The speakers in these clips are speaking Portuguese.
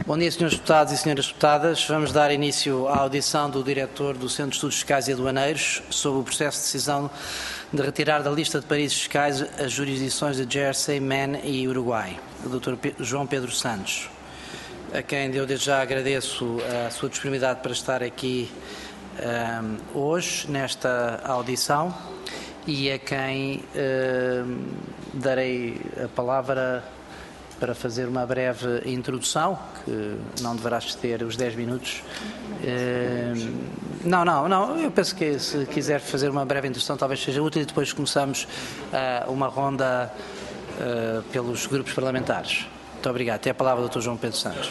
Bom dia, Srs. Deputados e Sras. Deputadas. Vamos dar início à audição do Diretor do Centro de Estudos Fiscais e Aduaneiros sobre o processo de decisão de retirar da lista de paraísos fiscais as jurisdições de Jersey, Maine e Uruguai, o Dr. João Pedro Santos, a quem eu desde já agradeço a sua disponibilidade para estar aqui hoje, nesta audição, e a quem darei a palavra para fazer uma breve introdução, que não deverá exceder os 10 minutos. Não, eu penso que se quiser fazer uma breve introdução talvez seja útil e depois começamos uma ronda pelos grupos parlamentares. Muito obrigado. Tem a palavra o Dr. João Pedro Santos.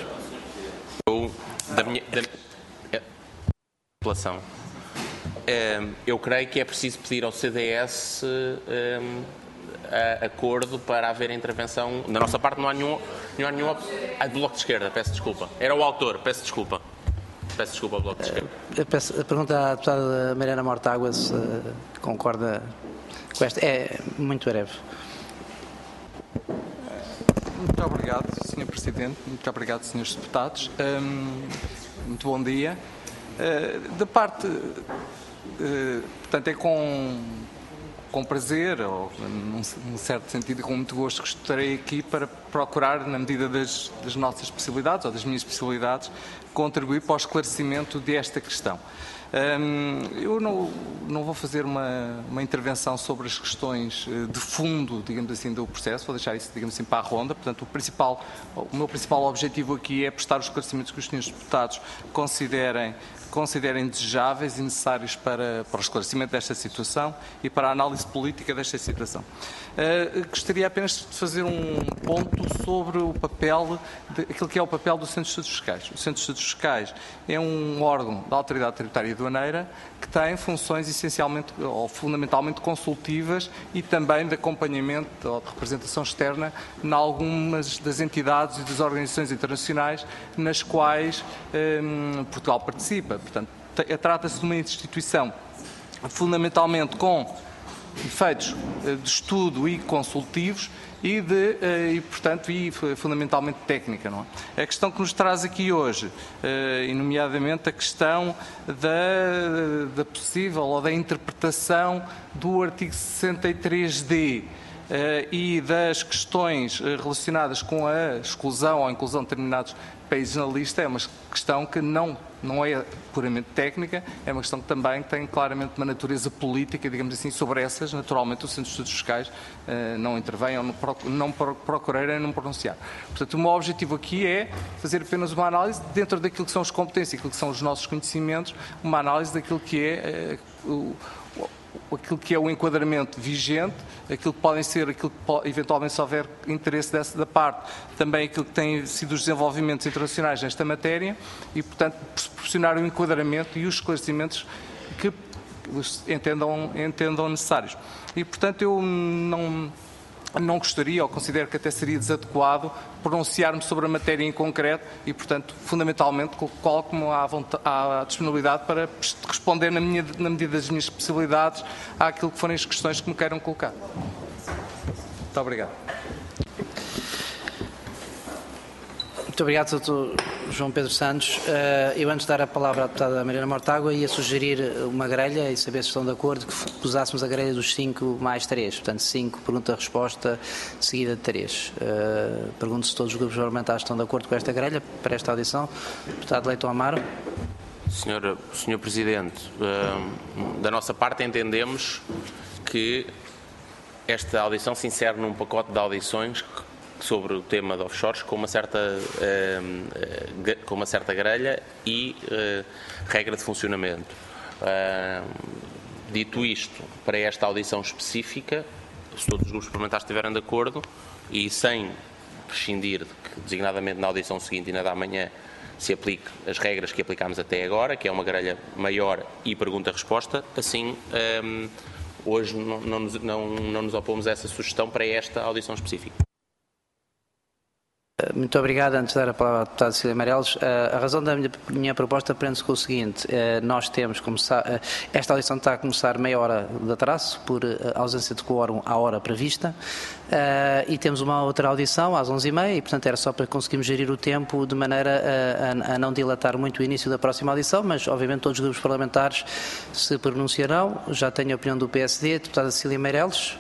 Eu creio que é preciso pedir ao CDS acordo para haver intervenção. Da nossa parte não há nenhum do Bloco de Esquerda, peço desculpa. Era o autor, peço desculpa. Peço desculpa ao Bloco de Esquerda. A pergunta à deputada Mariana Mortágua se concorda com esta. É muito breve. Muito obrigado, Sr. Presidente. Muito obrigado, Srs. Deputados. Muito bom dia. Da parte, portanto, é com prazer, ou num certo sentido, com muito gosto, que estarei aqui para procurar, na medida das nossas possibilidades, ou das minhas possibilidades, contribuir para o esclarecimento desta questão. Eu não vou fazer uma intervenção sobre as questões de fundo, digamos assim, do processo, vou deixar isso, digamos assim, para a ronda. Portanto, o meu principal objetivo aqui é prestar os esclarecimentos que os senhores deputados considerem desejáveis e necessários para o esclarecimento desta situação e para a análise política desta situação. Gostaria apenas de fazer um ponto sobre o papel, aquilo que é o papel do Centro de Estudos Fiscais. O Centro de Estudos Fiscais é um órgão da Autoridade Tributária e Aduaneira que tem funções essencialmente ou fundamentalmente consultivas e também de acompanhamento ou de representação externa em algumas das entidades e das organizações internacionais nas quais Portugal participa. Portanto, trata-se de uma instituição fundamentalmente com efeitos de estudo e consultivos e fundamentalmente técnica. Não é? A questão que nos traz aqui hoje, e nomeadamente a questão da possível ou da interpretação do artigo 63D e das questões relacionadas com a exclusão ou a inclusão de determinados países na lista, é uma questão que não é puramente técnica, é uma questão que também tem claramente uma natureza política, digamos assim. Sobre essas, naturalmente, o Centro de Estudos Fiscais não intervém ou não procurarem não pronunciar. Portanto, o meu objetivo aqui é fazer apenas uma análise dentro daquilo que são as competências, aquilo que são os nossos conhecimentos, uma análise daquilo que é aquilo que é o enquadramento vigente, aquilo que podem ser, aquilo que eventualmente se houver interesse da parte, também aquilo que têm sido os desenvolvimentos internacionais nesta matéria e, portanto, proporcionar o enquadramento e os esclarecimentos que entendam necessários. E, portanto, eu não gostaria, ou considero que até seria desadequado, pronunciar-me sobre a matéria em concreto e, portanto, fundamentalmente, coloco-me à disponibilidade para responder na medida das minhas possibilidades àquilo que forem as questões que me queiram colocar. Muito obrigado. Muito obrigado, Dr. João Pedro Santos. Eu, antes de dar a palavra à deputada Mariana Mortágua, ia sugerir uma grelha e saber se estão de acordo que usássemos a grelha dos 5 mais 3. Portanto, 5 pergunta-resposta seguida de 3. Pergunto se todos os grupos parlamentares estão de acordo com esta grelha para esta audição. Deputado Leitão Amaro. Senhor Presidente, da nossa parte entendemos que esta audição se insere num pacote de audições sobre o tema de offshores com uma certa grelha e regra de funcionamento. Dito isto, para esta audição específica, se todos os grupos parlamentares estiverem de acordo e sem prescindir de que, designadamente na audição seguinte e na da manhã, se aplique as regras que aplicámos até agora, que é uma grelha maior e pergunta-resposta, assim hoje não nos opomos a essa sugestão para esta audição específica. Muito obrigado. Antes de dar a palavra à deputada Cecília Meirelles, a razão da minha proposta prende-se com o seguinte: nós temos esta audição está a começar meia hora de atraso por ausência de quórum à hora prevista, e temos uma outra audição às 11h30 e, portanto, era só para conseguirmos gerir o tempo de maneira a não dilatar muito o início da próxima audição, mas obviamente todos os grupos parlamentares se pronunciarão. Já tenho a opinião do PSD, deputada Cecília Meirelles.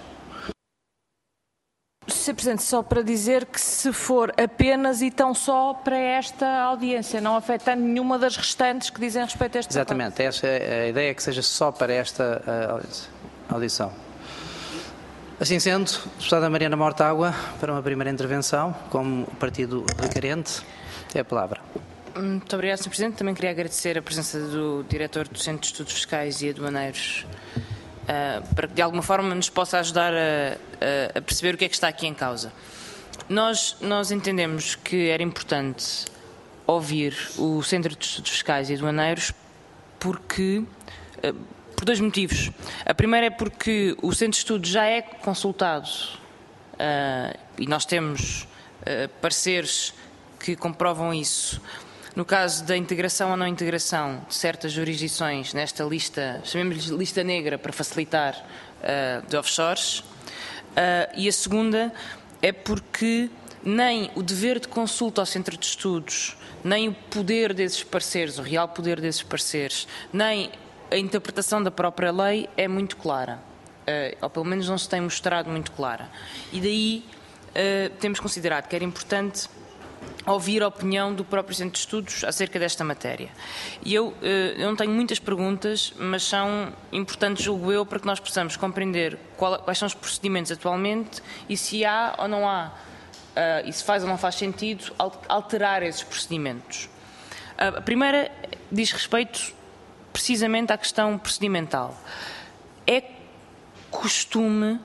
Sr. Presidente, só para dizer que se for apenas e tão só para esta audiência, não afetando nenhuma das restantes que dizem respeito a este papel. Exatamente, essa é a ideia, que seja só para esta audição. Assim sendo, deputada Mariana Mortágua, para uma primeira intervenção, como partido requerente, tem a palavra. Muito obrigado, Sr. Presidente. Também queria agradecer a presença do Diretor do Centro de Estudos Fiscais e Aduaneiros, para que de alguma forma nos possa ajudar a perceber o que é que está aqui em causa. Nós entendemos que era importante ouvir o Centro de Estudos Fiscais e Aduaneiros por dois motivos. A primeira é porque o Centro de Estudos já é consultado e nós temos pareceres que comprovam isso. No caso da integração ou não integração de certas jurisdições nesta lista, chamemos-lhe lista negra para facilitar, de offshores, e a segunda é porque nem o dever de consulta ao Centro de Estudos, nem o poder desses pareceres, o real poder desses pareceres, nem a interpretação da própria lei é muito clara, ou pelo menos não se tem mostrado muito clara. E daí temos considerado que era importante ouvir a opinião do próprio Centro de Estudos acerca desta matéria. E eu não tenho muitas perguntas, mas são importantes, julgo eu, para que nós possamos compreender quais são os procedimentos atualmente e se há ou não há, e se faz ou não faz sentido, alterar esses procedimentos. A primeira diz respeito precisamente à questão procedimental. É costume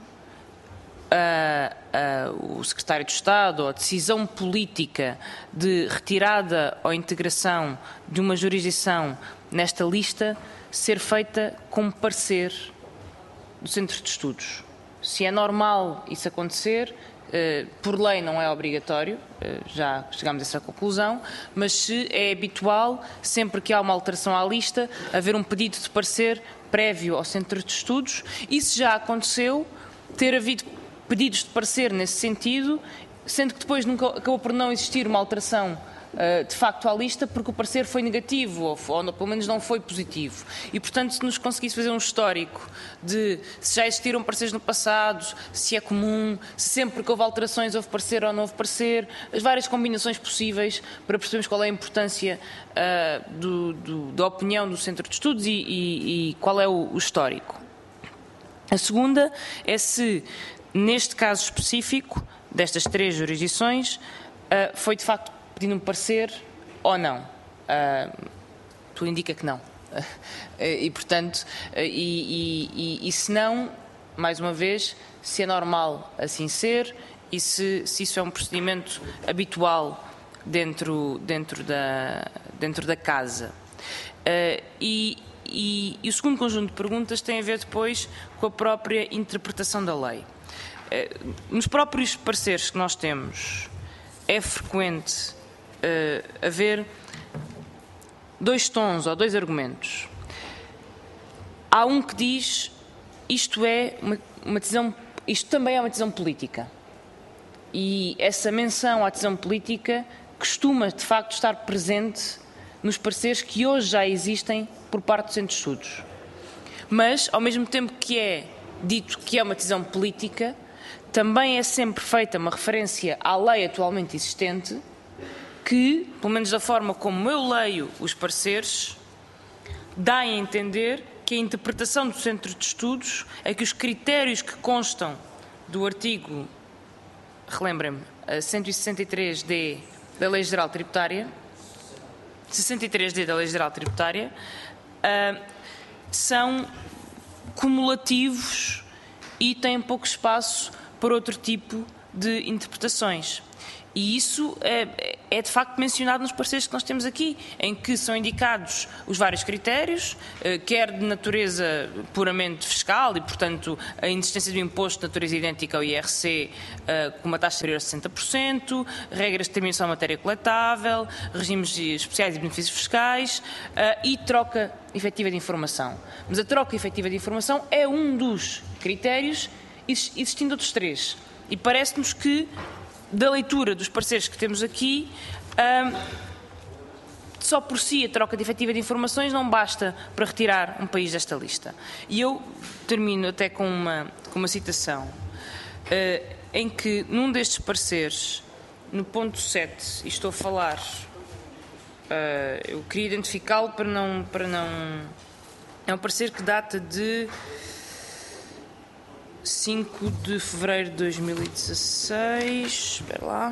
o Secretário de Estado ou a decisão política de retirada ou integração de uma jurisdição nesta lista ser feita com parecer do Centro de Estudos? Se é normal isso acontecer, por lei não é obrigatório, já chegámos a essa conclusão, mas se é habitual, sempre que há uma alteração à lista, haver um pedido de parecer prévio ao Centro de Estudos, e se já aconteceu, ter havido pedidos de parecer nesse sentido, sendo que depois acabou por não existir uma alteração de facto à lista, porque o parecer foi negativo, ou pelo menos não foi positivo. E, portanto, se nos conseguisse fazer um histórico de se já existiram pareceres no passado, se é comum, se sempre que houve alterações houve parecer ou não houve parecer, as várias combinações possíveis para percebermos qual é a importância da opinião do Centro de Estudos e qual é o histórico. A segunda é se, neste caso específico, destas três jurisdições, foi de facto pedindo um parecer ou não. Tudo indica que não. E, portanto, e se não, mais uma vez, se é normal assim ser e se isso é um procedimento habitual dentro da casa. E o segundo conjunto de perguntas tem a ver depois com a própria interpretação da lei. Nos próprios pareceres que nós temos, é frequente haver dois tons ou dois argumentos. Há um que diz isto também é uma decisão política. E essa menção à decisão política costuma, de facto, estar presente nos pareceres que hoje já existem por parte do Centro de Estudos. Mas, ao mesmo tempo que é dito que é uma decisão política, também é sempre feita uma referência à lei atualmente existente que, pelo menos da forma como eu leio os pareceres, dá a entender que a interpretação do Centro de Estudos é que os critérios que constam do artigo, relembrem-me, 163D da Lei Geral Tributária, 63D da Lei Geral Tributária, são cumulativos e têm pouco espaço para outro tipo de interpretações. E isso é de facto mencionado nos pareceres que nós temos aqui, em que são indicados os vários critérios, quer de natureza puramente fiscal e, portanto, a inexistência do imposto de natureza idêntica ao IRC com uma taxa superior a 60%, regras de determinação de matéria coletável, regimes especiais e benefícios fiscais e troca efetiva de informação. Mas a troca efetiva de informação é um dos critérios, existindo outros 3. E parece-nos que, da leitura dos pareceres que temos aqui, só por si a troca de efetiva de informações não basta para retirar um país desta lista. E eu termino até com uma citação, em que num destes pareceres, no ponto 7, e estou a falar, eu queria identificá-lo para não... É um parecer que data de 5 de fevereiro de 2016. Espera lá.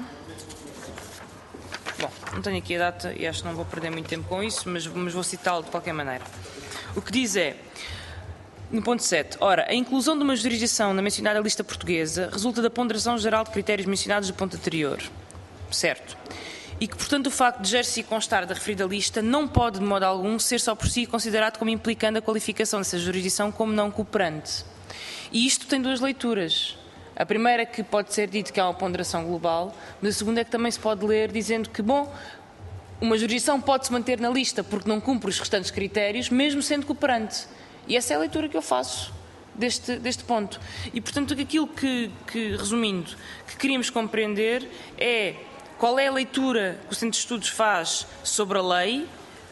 Bom, não tenho aqui a data e acho que não vou perder muito tempo com isso, mas vou citá-lo de qualquer maneira. O que diz é, no ponto 7, ora, a inclusão de uma jurisdição na mencionada lista portuguesa resulta da ponderação geral de critérios mencionados no ponto anterior. Certo. E que, portanto, o facto de Jersey constar da referida lista não pode, de modo algum, ser só por si considerado como implicando a qualificação dessa jurisdição como não cooperante. E isto tem 2 leituras. A primeira é que pode ser dito que há uma ponderação global, mas a segunda é que também se pode ler dizendo que, bom, uma jurisdição pode-se manter na lista porque não cumpre os restantes critérios, mesmo sendo cooperante. E essa é a leitura que eu faço deste ponto. E, portanto, aquilo que resumindo, que queríamos compreender é qual é a leitura que o Centro de Estudos faz sobre a lei,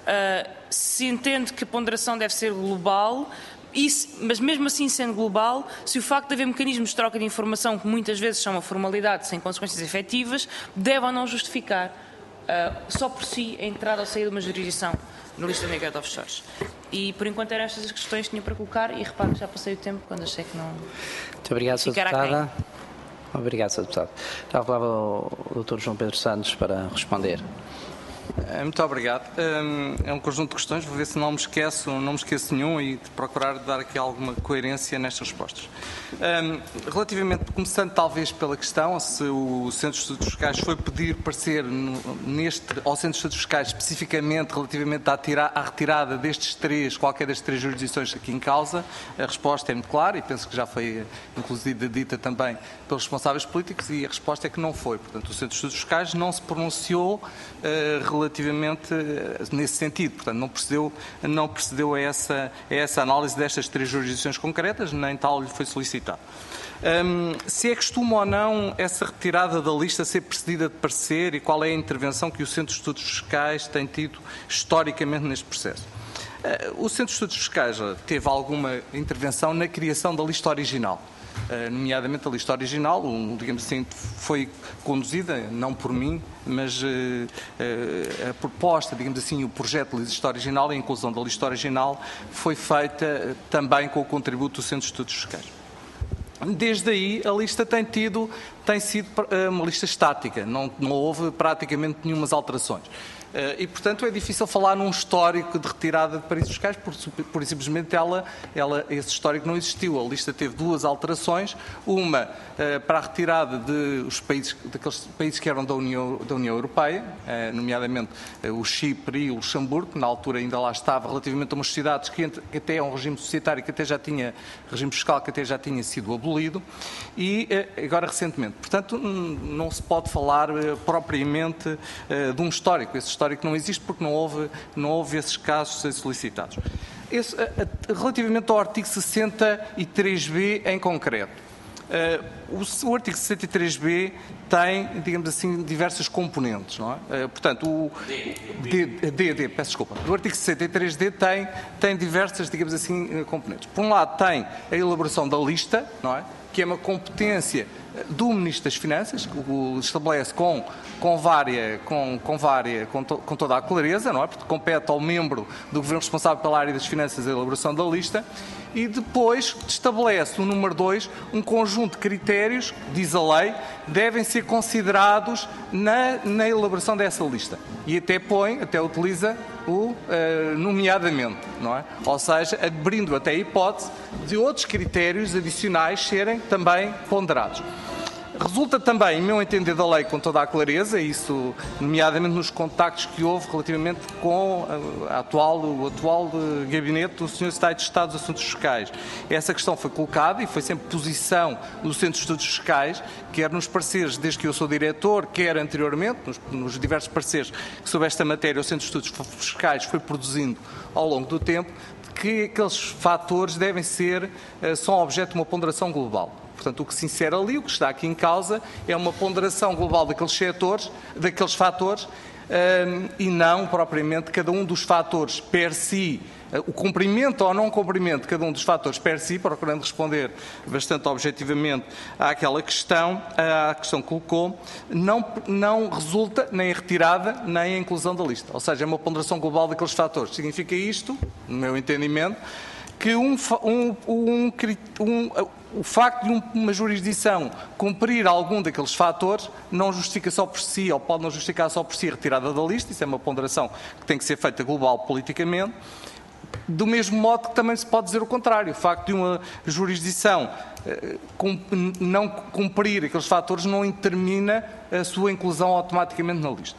se entende que a ponderação deve ser global, mas mesmo assim sendo global, se o facto de haver mecanismos de troca de informação que muitas vezes são uma formalidade sem consequências efetivas, deve ou não justificar só por si a entrada ou saída de uma jurisdição na lista negra de offshores. E por enquanto eram estas as questões que tinha para colocar e reparo que já passei o tempo quando achei que não... Muito obrigado, Sr. Deputada. Obrigado, Sr. Deputado. Já falava o Dr. João Pedro Santos para responder. Muito obrigado. É um conjunto de questões, vou ver se não me esqueço nenhum e de procurar dar aqui alguma coerência nestas respostas. Relativamente, começando talvez pela questão, se o Centro de Estudos Fiscais foi pedir parecer ao Centro de Estudos Fiscais especificamente relativamente à retirada qualquer das 3 jurisdições aqui em causa, a resposta é muito clara e penso que já foi inclusive dita também pelos responsáveis políticos e a resposta é que não foi. Portanto, o Centro de Estudos Fiscais não se pronunciou relativamente nesse sentido, portanto não procedeu a essa análise destas 3 jurisdições concretas, nem tal lhe foi solicitado. Se é costume ou não essa retirada da lista ser precedida de parecer e qual é a intervenção que o Centro de Estudos Fiscais tem tido historicamente neste processo? O Centro de Estudos Fiscais teve alguma intervenção na criação da lista original. Nomeadamente a lista original, digamos assim, foi conduzida, não por mim, mas a proposta, digamos assim, o projeto de lista original, a inclusão da lista original, foi feita também com o contributo do Centro de Estudos Fiscais. Desde aí, a lista tem sido uma lista estática, não houve praticamente nenhumas alterações. E, portanto, é difícil falar num histórico de retirada de paraísos fiscais, porque simplesmente esse histórico não existiu. A lista teve 2 alterações, uma para a retirada daqueles países que eram da União Europeia, nomeadamente o Chipre e o Luxemburgo, que na altura ainda lá estava, relativamente a umas sociedades que até é um regime societário, que até já tinha, regime fiscal que até já tinha sido abolido, e agora recentemente. Portanto, não se pode falar propriamente de um histórico. Esse histórico não existe porque não houve esses casos a ser solicitados. Relativamente ao artigo 63b em concreto, o artigo 63b tem, digamos assim, diversas componentes, não é? Portanto, o peço desculpa. O artigo 63d tem diversas, digamos assim, componentes. Por um lado tem a elaboração da lista, não é? Que é uma competência do Ministro das Finanças, que o estabelece com toda a clareza, não é? Porque compete ao membro do Governo responsável pela área das finanças a elaboração da lista, e depois estabelece no número 2 um conjunto de critérios, diz a lei, devem ser considerados na elaboração dessa lista. E até utiliza o nomeadamente, não é? Ou seja, abrindo até a hipótese de outros critérios adicionais serem também ponderados. Resulta também, em meu entender, da lei com toda a clareza, isso nomeadamente nos contactos que houve relativamente com o atual gabinete do Sr. Secretário de Estado dos Assuntos Fiscais. Essa questão foi colocada e foi sempre posição do Centro de Estudos Fiscais, quer nos pareceres, desde que eu sou diretor, quer anteriormente, nos diversos pareceres sobre esta matéria, o Centro de Estudos Fiscais foi produzindo ao longo do tempo, que aqueles fatores devem ser, são objeto de uma ponderação global. Portanto, o que se insere ali, o que está aqui em causa, é uma ponderação global daqueles fatores, e não propriamente cada um dos fatores per si, o cumprimento ou não cumprimento de cada um dos fatores per si, procurando responder bastante objetivamente àquela questão, à questão que colocou, não resulta nem a retirada nem a inclusão da lista. Ou seja, é uma ponderação global daqueles fatores. Significa isto, no meu entendimento, que o facto de uma jurisdição cumprir algum daqueles fatores não justifica só por si, ou pode não justificar só por si a retirada da lista. Isso é uma ponderação que tem que ser feita global politicamente. Do mesmo modo que também se pode dizer o contrário. O facto de uma jurisdição não cumprir aqueles fatores não determina a sua inclusão automaticamente na lista.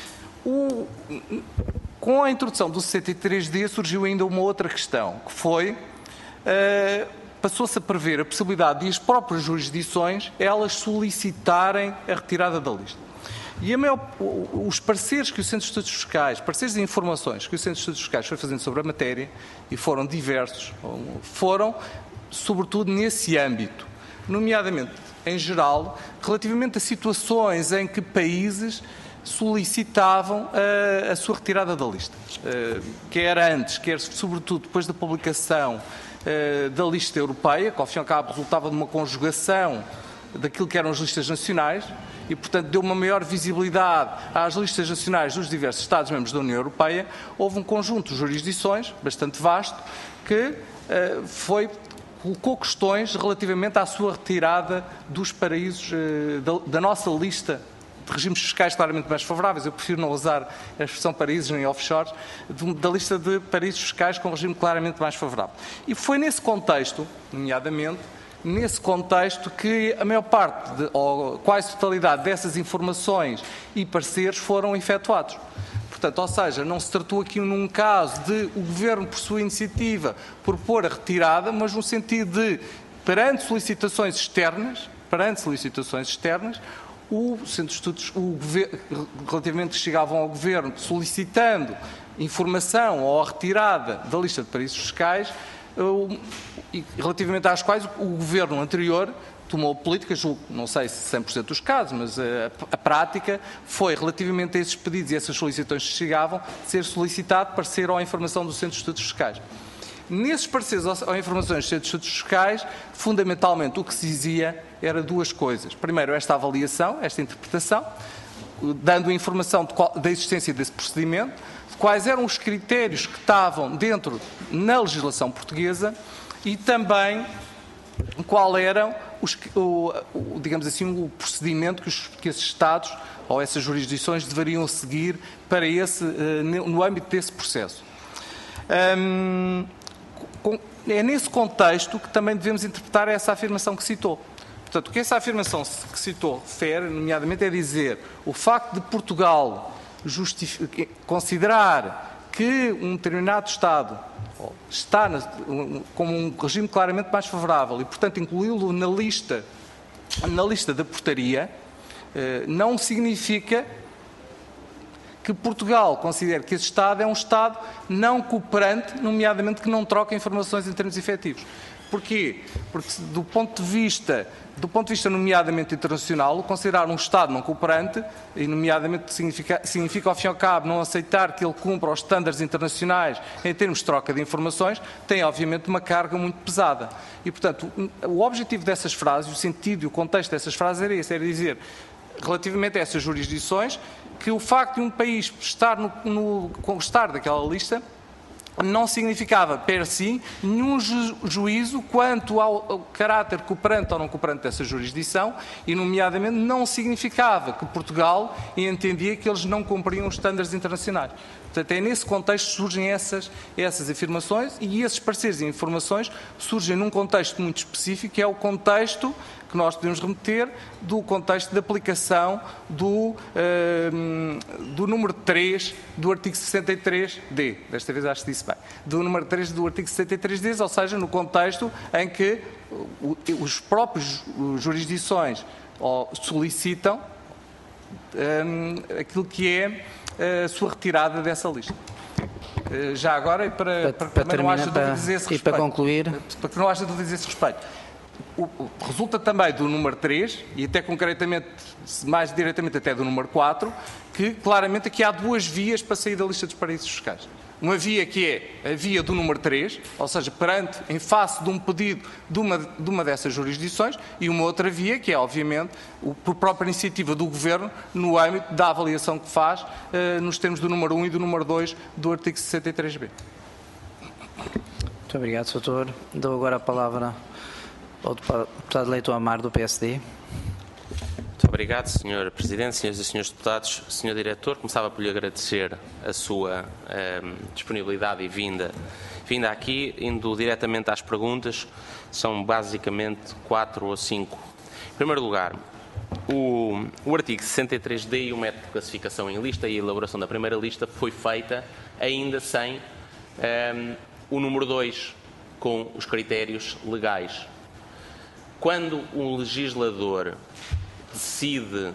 Com a introdução do 63D surgiu ainda uma outra questão, que foi, passou-se a prever a possibilidade de as próprias jurisdições elas solicitarem a retirada da lista. E os pareceres que o Centro de Estudos Fiscais, pareceres e informações que o Centro de Estudos Fiscais foi fazendo sobre a matéria, e foram diversos, foram sobretudo nesse âmbito, nomeadamente, em geral, relativamente a situações em que países solicitavam a sua retirada da lista. Quer antes, quer sobretudo depois da publicação da lista europeia, que ao fim e ao cabo resultava de uma conjugação daquilo que eram as listas nacionais e, portanto, deu uma maior visibilidade às listas nacionais dos diversos Estados-membros da União Europeia. Houve um conjunto de jurisdições bastante vasto que colocou questões relativamente à sua retirada dos paraísos da nossa lista de regimes fiscais claramente mais favoráveis. Eu prefiro não usar a expressão paraísos nem offshores, da lista de paraísos fiscais com regime claramente mais favorável. E foi nesse contexto, nomeadamente, nesse contexto que a maior parte, ou quase totalidade dessas informações e pareceres foram efetuados. Portanto, ou seja, não se tratou aqui num caso de o Governo, por sua iniciativa, propor a retirada, mas no sentido de, perante solicitações externas, o Centro de Estudos, relativamente chegavam ao Governo solicitando informação ou a retirada da lista de paraísos fiscais, e relativamente às quais o Governo anterior tomou políticas, não sei se 100% dos casos, mas a prática foi, relativamente a esses pedidos e essas solicitações que chegavam, ser solicitado parecer ou a informação do Centro de Estudos Fiscais. Nesses pareceres ou informações do Centro de Estudos Fiscais, fundamentalmente o que se dizia era duas coisas. Primeiro, esta avaliação, esta interpretação, dando informação da existência desse procedimento, de quais eram os critérios que estavam dentro na legislação portuguesa e também qual era digamos assim, o procedimento que esses Estados ou essas jurisdições deveriam seguir para no âmbito desse processo. É nesse contexto que também devemos interpretar essa afirmação que citou. Portanto, o que essa afirmação que citou refere, nomeadamente, é dizer o facto de Portugal considerar que um determinado Estado está como um regime claramente mais favorável e, portanto, incluí-lo na lista da portaria, não significa que Portugal considere que esse Estado é um Estado não cooperante, nomeadamente que não troca informações em termos efetivos. Porquê? Porque do ponto de vista nomeadamente internacional, considerar um Estado não cooperante, e nomeadamente significa ao fim e ao cabo não aceitar que ele cumpra os estándares internacionais em termos de troca de informações, tem obviamente uma carga muito pesada. E, portanto, o objetivo dessas frases, o sentido e o contexto dessas frases era esse, era dizer, relativamente a essas jurisdições, que o facto de um país constar daquela lista não significava, per si, nenhum juízo quanto ao caráter cooperante ou não cooperante dessa jurisdição e, nomeadamente, não significava que Portugal entendia que eles não cumpriam os estándares internacionais. Portanto, é nesse contexto que surgem essas afirmações, e esses pareceres e informações surgem num contexto muito específico, que é o contexto que nós podemos remeter do contexto de aplicação do número 3 do artigo 63D. Desta vez acho que disse bem. Do número 3 do artigo 63D, ou seja, no contexto em que os próprios jurisdições solicitam aquilo que é a sua retirada dessa lista. Já agora, e para que não haja dúvidas a esse respeito. E para concluir. Para que não haja dúvidas a esse respeito. Resulta também do número 3, e até concretamente, mais diretamente até do número 4, que claramente aqui há duas vias para sair da lista dos paraísos fiscais. Uma via que é a via do número 3, ou seja, em face de um pedido de uma dessas jurisdições, e uma outra via que é, obviamente, por própria iniciativa do Governo, no âmbito da avaliação que faz nos termos do número 1 e do número 2 do artigo 63B. Muito obrigado, Sr. Doutor. Dou agora a palavra ao deputado eleitor Amar, do PSD. Muito obrigado, Sr. Presidente, Sras. e Srs. Deputados. Sr. Diretor, começava por lhe agradecer a sua disponibilidade e vinda aqui, indo diretamente às perguntas. São basicamente 4 ou 5. Em primeiro lugar, o artigo 63D e o método de classificação em lista e a elaboração da primeira lista foi feita ainda sem o número 2, com os critérios legais. Quando um legislador decide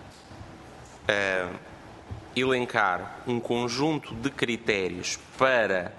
elencar um conjunto de critérios para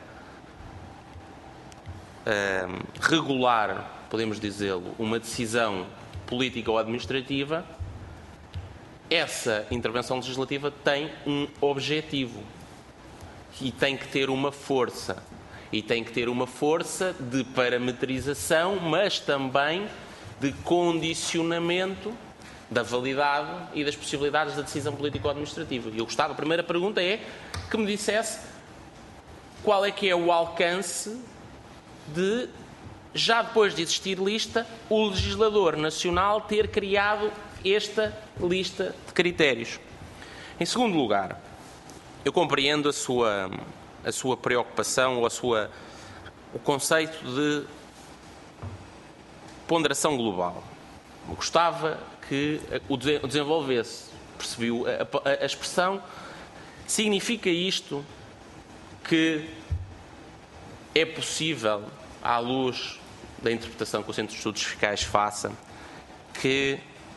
regular, podemos dizê-lo, uma decisão política ou administrativa, essa intervenção legislativa tem um objetivo e tem que ter uma força. E tem que ter uma força de parametrização, mas também de condicionamento da validade e das possibilidades da decisão política ou administrativa. E eu gostava, a primeira pergunta é que me dissesse qual é que é o alcance de, já depois de existir lista, o legislador nacional ter criado esta lista de critérios. Em segundo lugar, eu compreendo a sua preocupação ou o conceito de ponderação global. Eu gostava que o desenvolvesse. Percebiu a expressão? Significa isto que é possível, à luz da interpretação que o Centro de Estudos Fiscais faça, que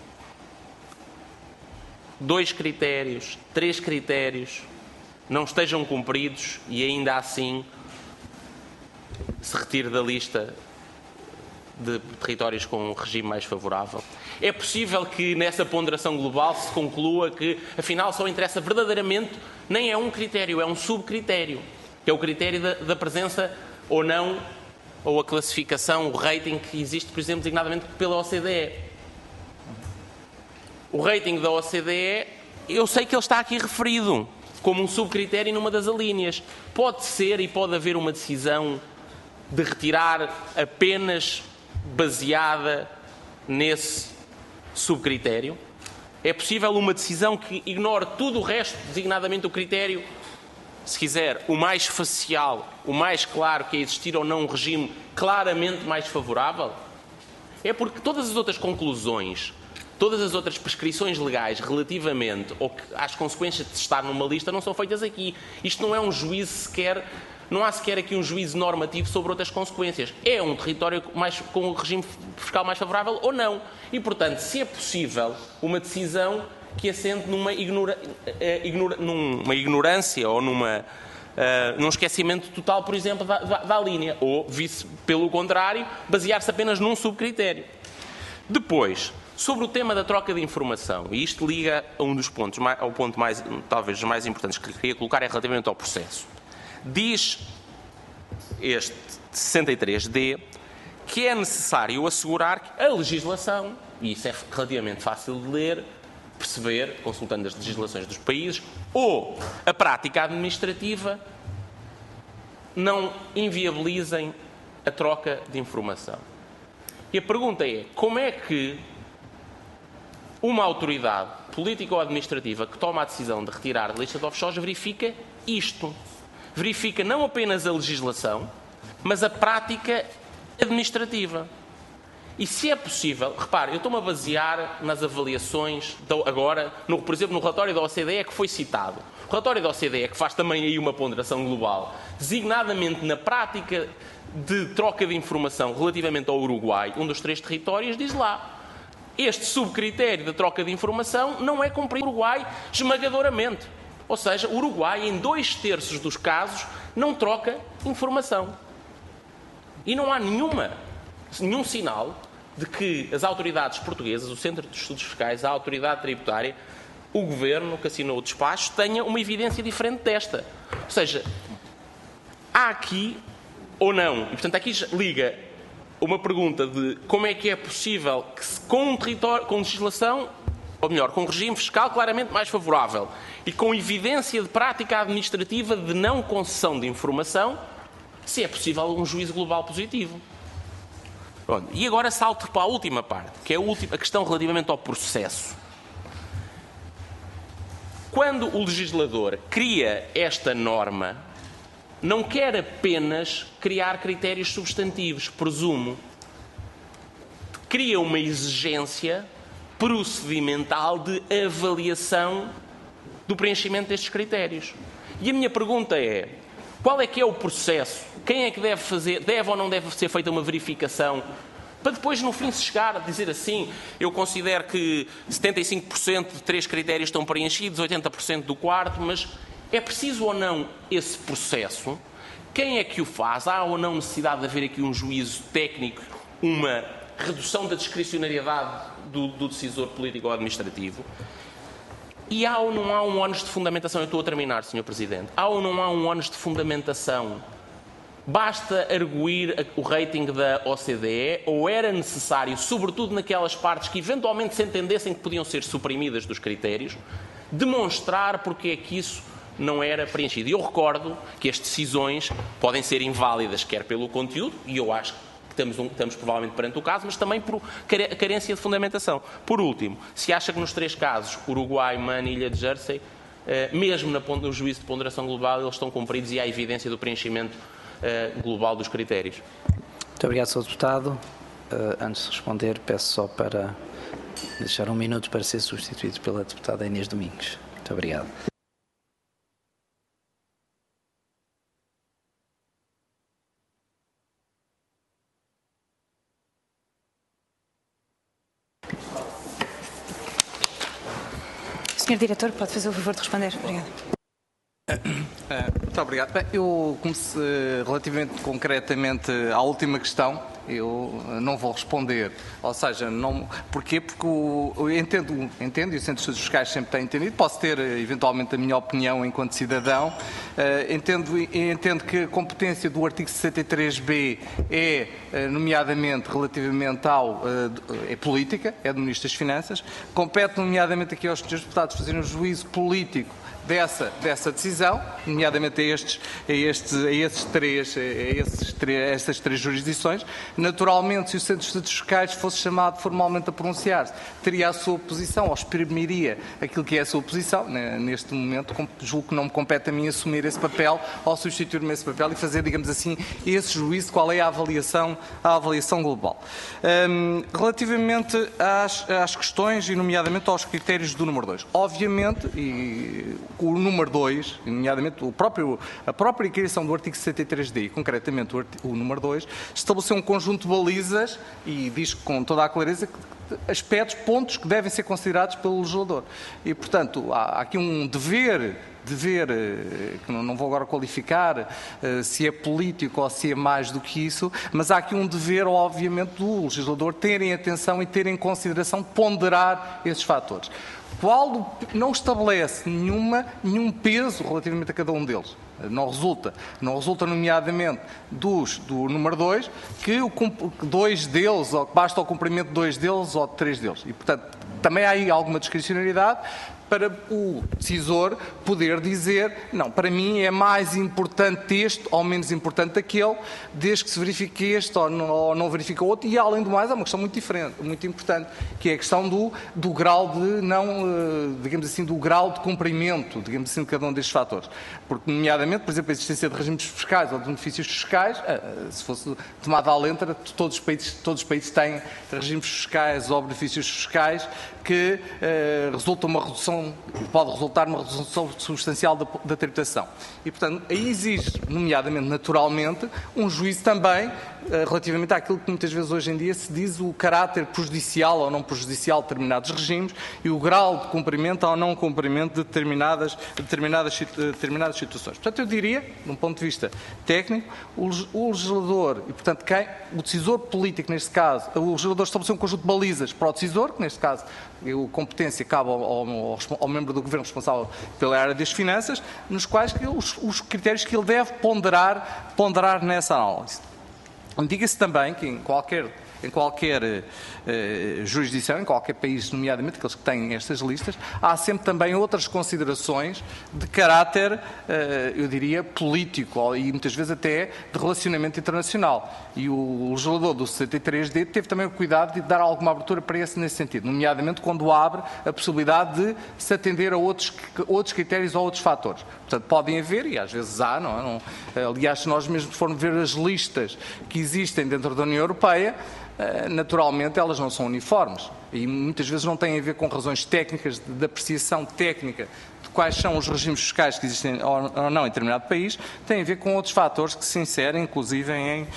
2 critérios, 3 critérios não estejam cumpridos e ainda assim se retire da lista de territórios com um regime mais favorável? É possível que nessa ponderação global se conclua que, afinal, só interessa verdadeiramente, nem é um critério, é um subcritério, que é o critério da presença ou não, ou a classificação, o rating que existe, por exemplo, designadamente pela OCDE. O rating da OCDE, eu sei que ele está aqui referido como um subcritério numa das alíneas. Pode ser e pode haver uma decisão de retirar apenas baseada nesse subcritério? É possível uma decisão que ignore tudo o resto, designadamente o critério, se quiser, o mais facial, o mais claro, que é existir ou não um regime claramente mais favorável? É porque todas as outras conclusões, todas as outras prescrições legais relativamente às consequências de estar numa lista não são feitas aqui. Isto não é um juízo sequer, não há sequer aqui um juízo normativo sobre outras consequências. É um território com um regime fiscal mais favorável ou não. E, portanto, se é possível uma decisão que assente numa ignorância ou num esquecimento total, por exemplo, da linha, ou, pelo contrário, basear-se apenas num subcritério. Depois, sobre o tema da troca de informação, e isto liga a um dos pontos, ao ponto talvez mais importantes que queria colocar, é relativamente ao processo. Diz este 63D que é necessário assegurar que a legislação, e isso é relativamente fácil de ler, perceber, consultando as legislações dos países, ou a prática administrativa não inviabilizem a troca de informação. E a pergunta é, como é que uma autoridade política ou administrativa que toma a decisão de retirar da lista de offshores verifica isto? Verifica não apenas a legislação, mas a prática administrativa. E se é possível, repare, eu estou-me a basear nas avaliações, agora, por exemplo, no relatório da OCDE que foi citado. O relatório da OCDE, que faz também aí uma ponderação global, designadamente na prática de troca de informação relativamente ao Uruguai, um dos 3 territórios, diz lá, este subcritério da troca de informação não é cumprido no Uruguai esmagadoramente. Ou seja, o Uruguai, em 2/3 dos casos, não troca informação. E não há nenhum sinal de que as autoridades portuguesas, o Centro de Estudos Fiscais, a autoridade tributária, o governo que assinou o despacho, tenha uma evidência diferente desta. Ou seja, há aqui ou não, e portanto aqui liga uma pergunta de como é que é possível que com um território, com legislação, ou melhor, com um regime fiscal claramente mais favorável e com evidência de prática administrativa de não concessão de informação, se é possível um juízo global positivo. Pronto. E agora salto para a última parte, que é a questão relativamente ao processo. Quando o legislador cria esta norma, não quer apenas criar critérios substantivos, presumo. Cria uma exigência procedimental de avaliação do preenchimento destes critérios. E a minha pergunta é, qual é que é o processo? Quem é que deve ou não deve ser feita uma verificação para depois no fim se chegar a dizer assim, eu considero que 75% de 3 critérios estão preenchidos, 80% do 4º, mas é preciso ou não esse processo? Quem é que o faz? Há ou não necessidade de haver aqui um juízo técnico, uma redução da discricionariedade do decisor político ou administrativo? E há ou não há um ónus de fundamentação? Eu estou a terminar, Sr. Presidente. Há ou não há um ónus de fundamentação? Basta arguir o rating da OCDE ou era necessário, sobretudo naquelas partes que eventualmente se entendessem que podiam ser suprimidas dos critérios, demonstrar porque é que isso não era preenchido? E eu recordo que as decisões podem ser inválidas, quer pelo conteúdo, e eu acho que estamos provavelmente perante o caso, mas também por carência de fundamentação. Por último, se acha que nos 3 casos, Uruguai, Man e Ilha de Jersey, mesmo no juízo de ponderação global, eles estão cumpridos e há evidência do preenchimento global dos critérios. Muito obrigado, Sr. Deputado. Antes de responder, peço só para deixar 1 minuto para ser substituído pela deputada Inês Domingos. Muito obrigado. Senhor Diretor, pode fazer o favor de responder. Obrigada. Muito obrigado. Bem, eu comecei relativamente concretamente à última questão, eu não vou responder. Ou seja, não, porquê? Porque eu entendo, e o Centro de Estudos Fiscais sempre tem entendido, posso ter eventualmente a minha opinião enquanto cidadão, entendo que a competência do artigo 63b é, nomeadamente, relativamente é política, é do Ministro das Finanças, compete nomeadamente aqui aos senhores deputados fazerem um juízo político dessa decisão, nomeadamente estas 3 jurisdições. Naturalmente, se o Centro de Estudos Fiscais fosse chamado formalmente a pronunciar-se, teria a sua posição, ou exprimiria aquilo que é a sua posição. Neste momento, julgo que não me compete a mim assumir esse papel, ou substituir-me esse papel e fazer, digamos assim, esse juízo, qual é a avaliação global. Relativamente às questões, e nomeadamente aos critérios do número 2. Obviamente, o número 2, nomeadamente a própria criação do artigo 63D, concretamente o número 2, estabeleceu um conjunto de balizas e diz com toda a clareza pontos que devem ser considerados pelo legislador. E, portanto, há aqui um dever, que não vou agora qualificar se é político ou se é mais do que isso, mas há aqui um dever, obviamente, do legislador ter em atenção e ter em consideração ponderar esses fatores. Qual não estabelece nenhum peso relativamente a cada um deles. Não resulta nomeadamente do número 2, que 2 deles, ou que basta o cumprimento de 2 deles ou de 3 deles. E, portanto, também há aí alguma discricionariedade. para o decisor poder dizer, não, para mim é mais importante este ou menos importante aquele, desde que se verifique este ou não verifica outro, e além do mais há uma questão muito diferente, muito importante, que é a questão do grau de digamos assim, do grau de cumprimento, digamos assim, de cada um destes fatores. Porque, nomeadamente, por exemplo, a existência de regimes fiscais ou de benefícios fiscais, se fosse tomada à letra, todos os países têm regimes fiscais ou benefícios fiscais que pode resultar numa redução substancial da tributação. E, portanto, aí exige, nomeadamente, naturalmente, um juízo também relativamente àquilo que muitas vezes hoje em dia se diz o caráter prejudicial ou não prejudicial de determinados regimes e o grau de cumprimento ou não cumprimento de determinadas situações. Portanto, eu diria, de um ponto de vista técnico, o legislador e, portanto, o decisor político, neste caso, o legislador estabeleceu um conjunto de balizas para o decisor, que neste caso a competência cabe ao membro do Governo responsável pela área das finanças, nos quais os critérios que ele deve ponderar nessa análise. Diga-se também que em qualquer jurisdição, em qualquer país, nomeadamente aqueles que têm estas listas, há sempre também outras considerações de caráter, eu diria, político e muitas vezes até de relacionamento internacional. E o legislador do 63D teve também o cuidado de dar alguma abertura para nesse sentido, nomeadamente quando abre a possibilidade de se atender a outros critérios ou outros fatores. Portanto, podem haver, e às vezes há, não é? Aliás, se nós mesmos formos ver as listas que existem dentro da União Europeia, naturalmente elas não são uniformes e muitas vezes não têm a ver com razões técnicas, de apreciação técnica de quais são os regimes fiscais que existem ou não em determinado país, tem a ver com outros fatores que se inserem, inclusive,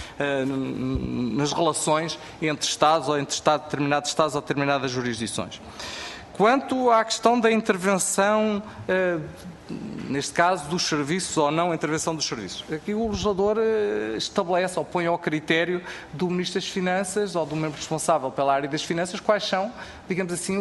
nas relações entre Estados ou entre determinados Estados ou determinadas jurisdições. Quanto à questão da intervenção, neste caso, dos serviços ou não intervenção dos serviços. Aqui o legislador estabelece ou põe ao critério do Ministro das Finanças ou do membro responsável pela área das finanças quais são, digamos assim,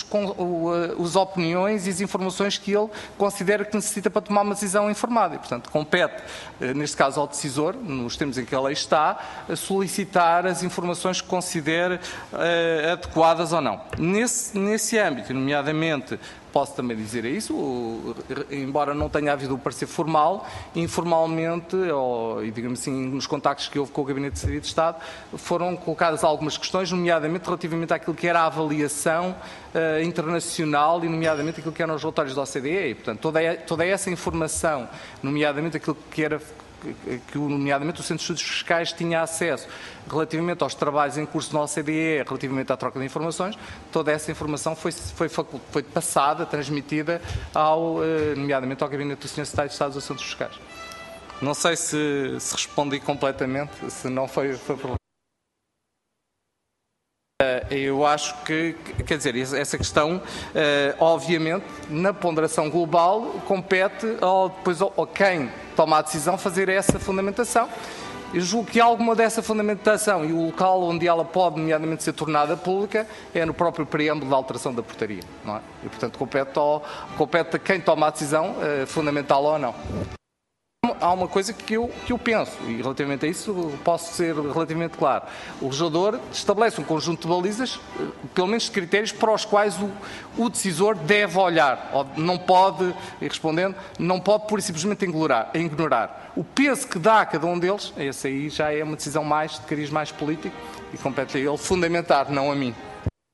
as opiniões e as informações que ele considera que necessita para tomar uma decisão informada. E, portanto, compete, neste caso, ao decisor, nos termos em que a lei está, solicitar as informações que considere adequadas ou não. Nesse âmbito, nomeadamente, posso também dizer isso, embora não tenha havido um parecer formal, informalmente, e digamos assim, nos contactos que houve com o Gabinete de Secretaria de Estado, foram colocadas algumas questões, nomeadamente relativamente àquilo que era a avaliação internacional e nomeadamente aquilo que eram os relatórios da OCDE. E, portanto, toda essa informação, nomeadamente aquilo que nomeadamente o Centro de Estudos Fiscais tinha acesso relativamente aos trabalhos em curso na OCDE, relativamente à troca de informações, toda essa informação foi passada, transmitida nomeadamente ao Gabinete do Sr. Secretário de Estado dos Assuntos Fiscais. Não sei se respondi completamente, se não foi problema. Eu acho que, quer dizer, essa questão, obviamente, na ponderação global, compete depois a quem toma a decisão fazer essa fundamentação. Eu julgo que alguma dessa fundamentação e o local onde ela pode, nomeadamente, ser tornada pública é no próprio preâmbulo da alteração da portaria, não é? E, portanto, compete a quem toma a decisão fundamentá-la ou não. Há uma coisa que eu penso, e relativamente a isso posso ser relativamente claro. O legislador estabelece um conjunto de balizas, pelo menos de critérios, para os quais o decisor deve olhar. Não pode, e respondendo, não pode pura e simplesmente ignorar. O peso que dá a cada um deles, esse aí já é uma decisão de cariz mais político e compete a ele fundamentar, não a mim.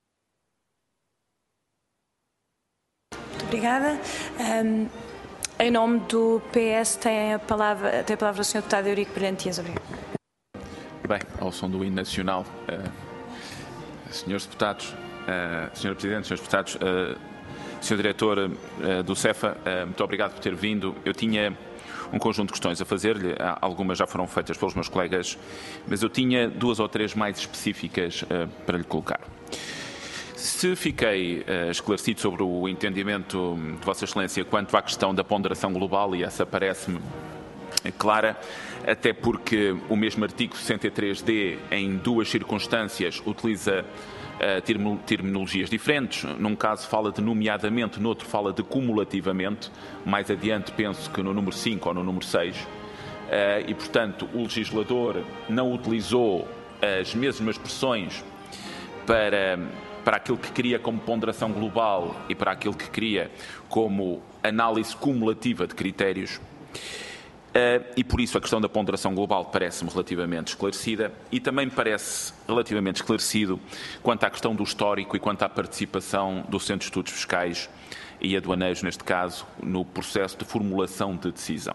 Muito obrigada. Em nome do PS, tem a palavra o Sr. Deputado Eurico Brilhante Dias. Obrigado. Bem, ao som do hino nacional, senhores deputados, Sr. Presidente, senhores deputados, Sr. Diretor do CEFA, muito obrigado por ter vindo. Eu tinha um conjunto de questões a fazer-lhe, algumas já foram feitas pelos meus colegas, mas eu tinha 2 ou 3 mais específicas para lhe colocar. Se fiquei esclarecido sobre o entendimento de Vossa Excelência quanto à questão da ponderação global, e essa parece-me clara, até porque o mesmo artigo 63D, em 2 circunstâncias, utiliza terminologias diferentes. Num caso fala de nomeadamente, no outro fala de cumulativamente. Mais adiante penso que no número 5 ou no número 6. E, portanto, o legislador não utilizou as mesmas expressões para para aquilo que queria como ponderação global e para aquilo que queria como análise cumulativa de critérios. E por isso a questão da ponderação global parece-me relativamente esclarecida e também me parece relativamente esclarecido quanto à questão do histórico e quanto à participação do Centro de Estudos Fiscais e Aduaneiros, neste caso, no processo de formulação de decisão.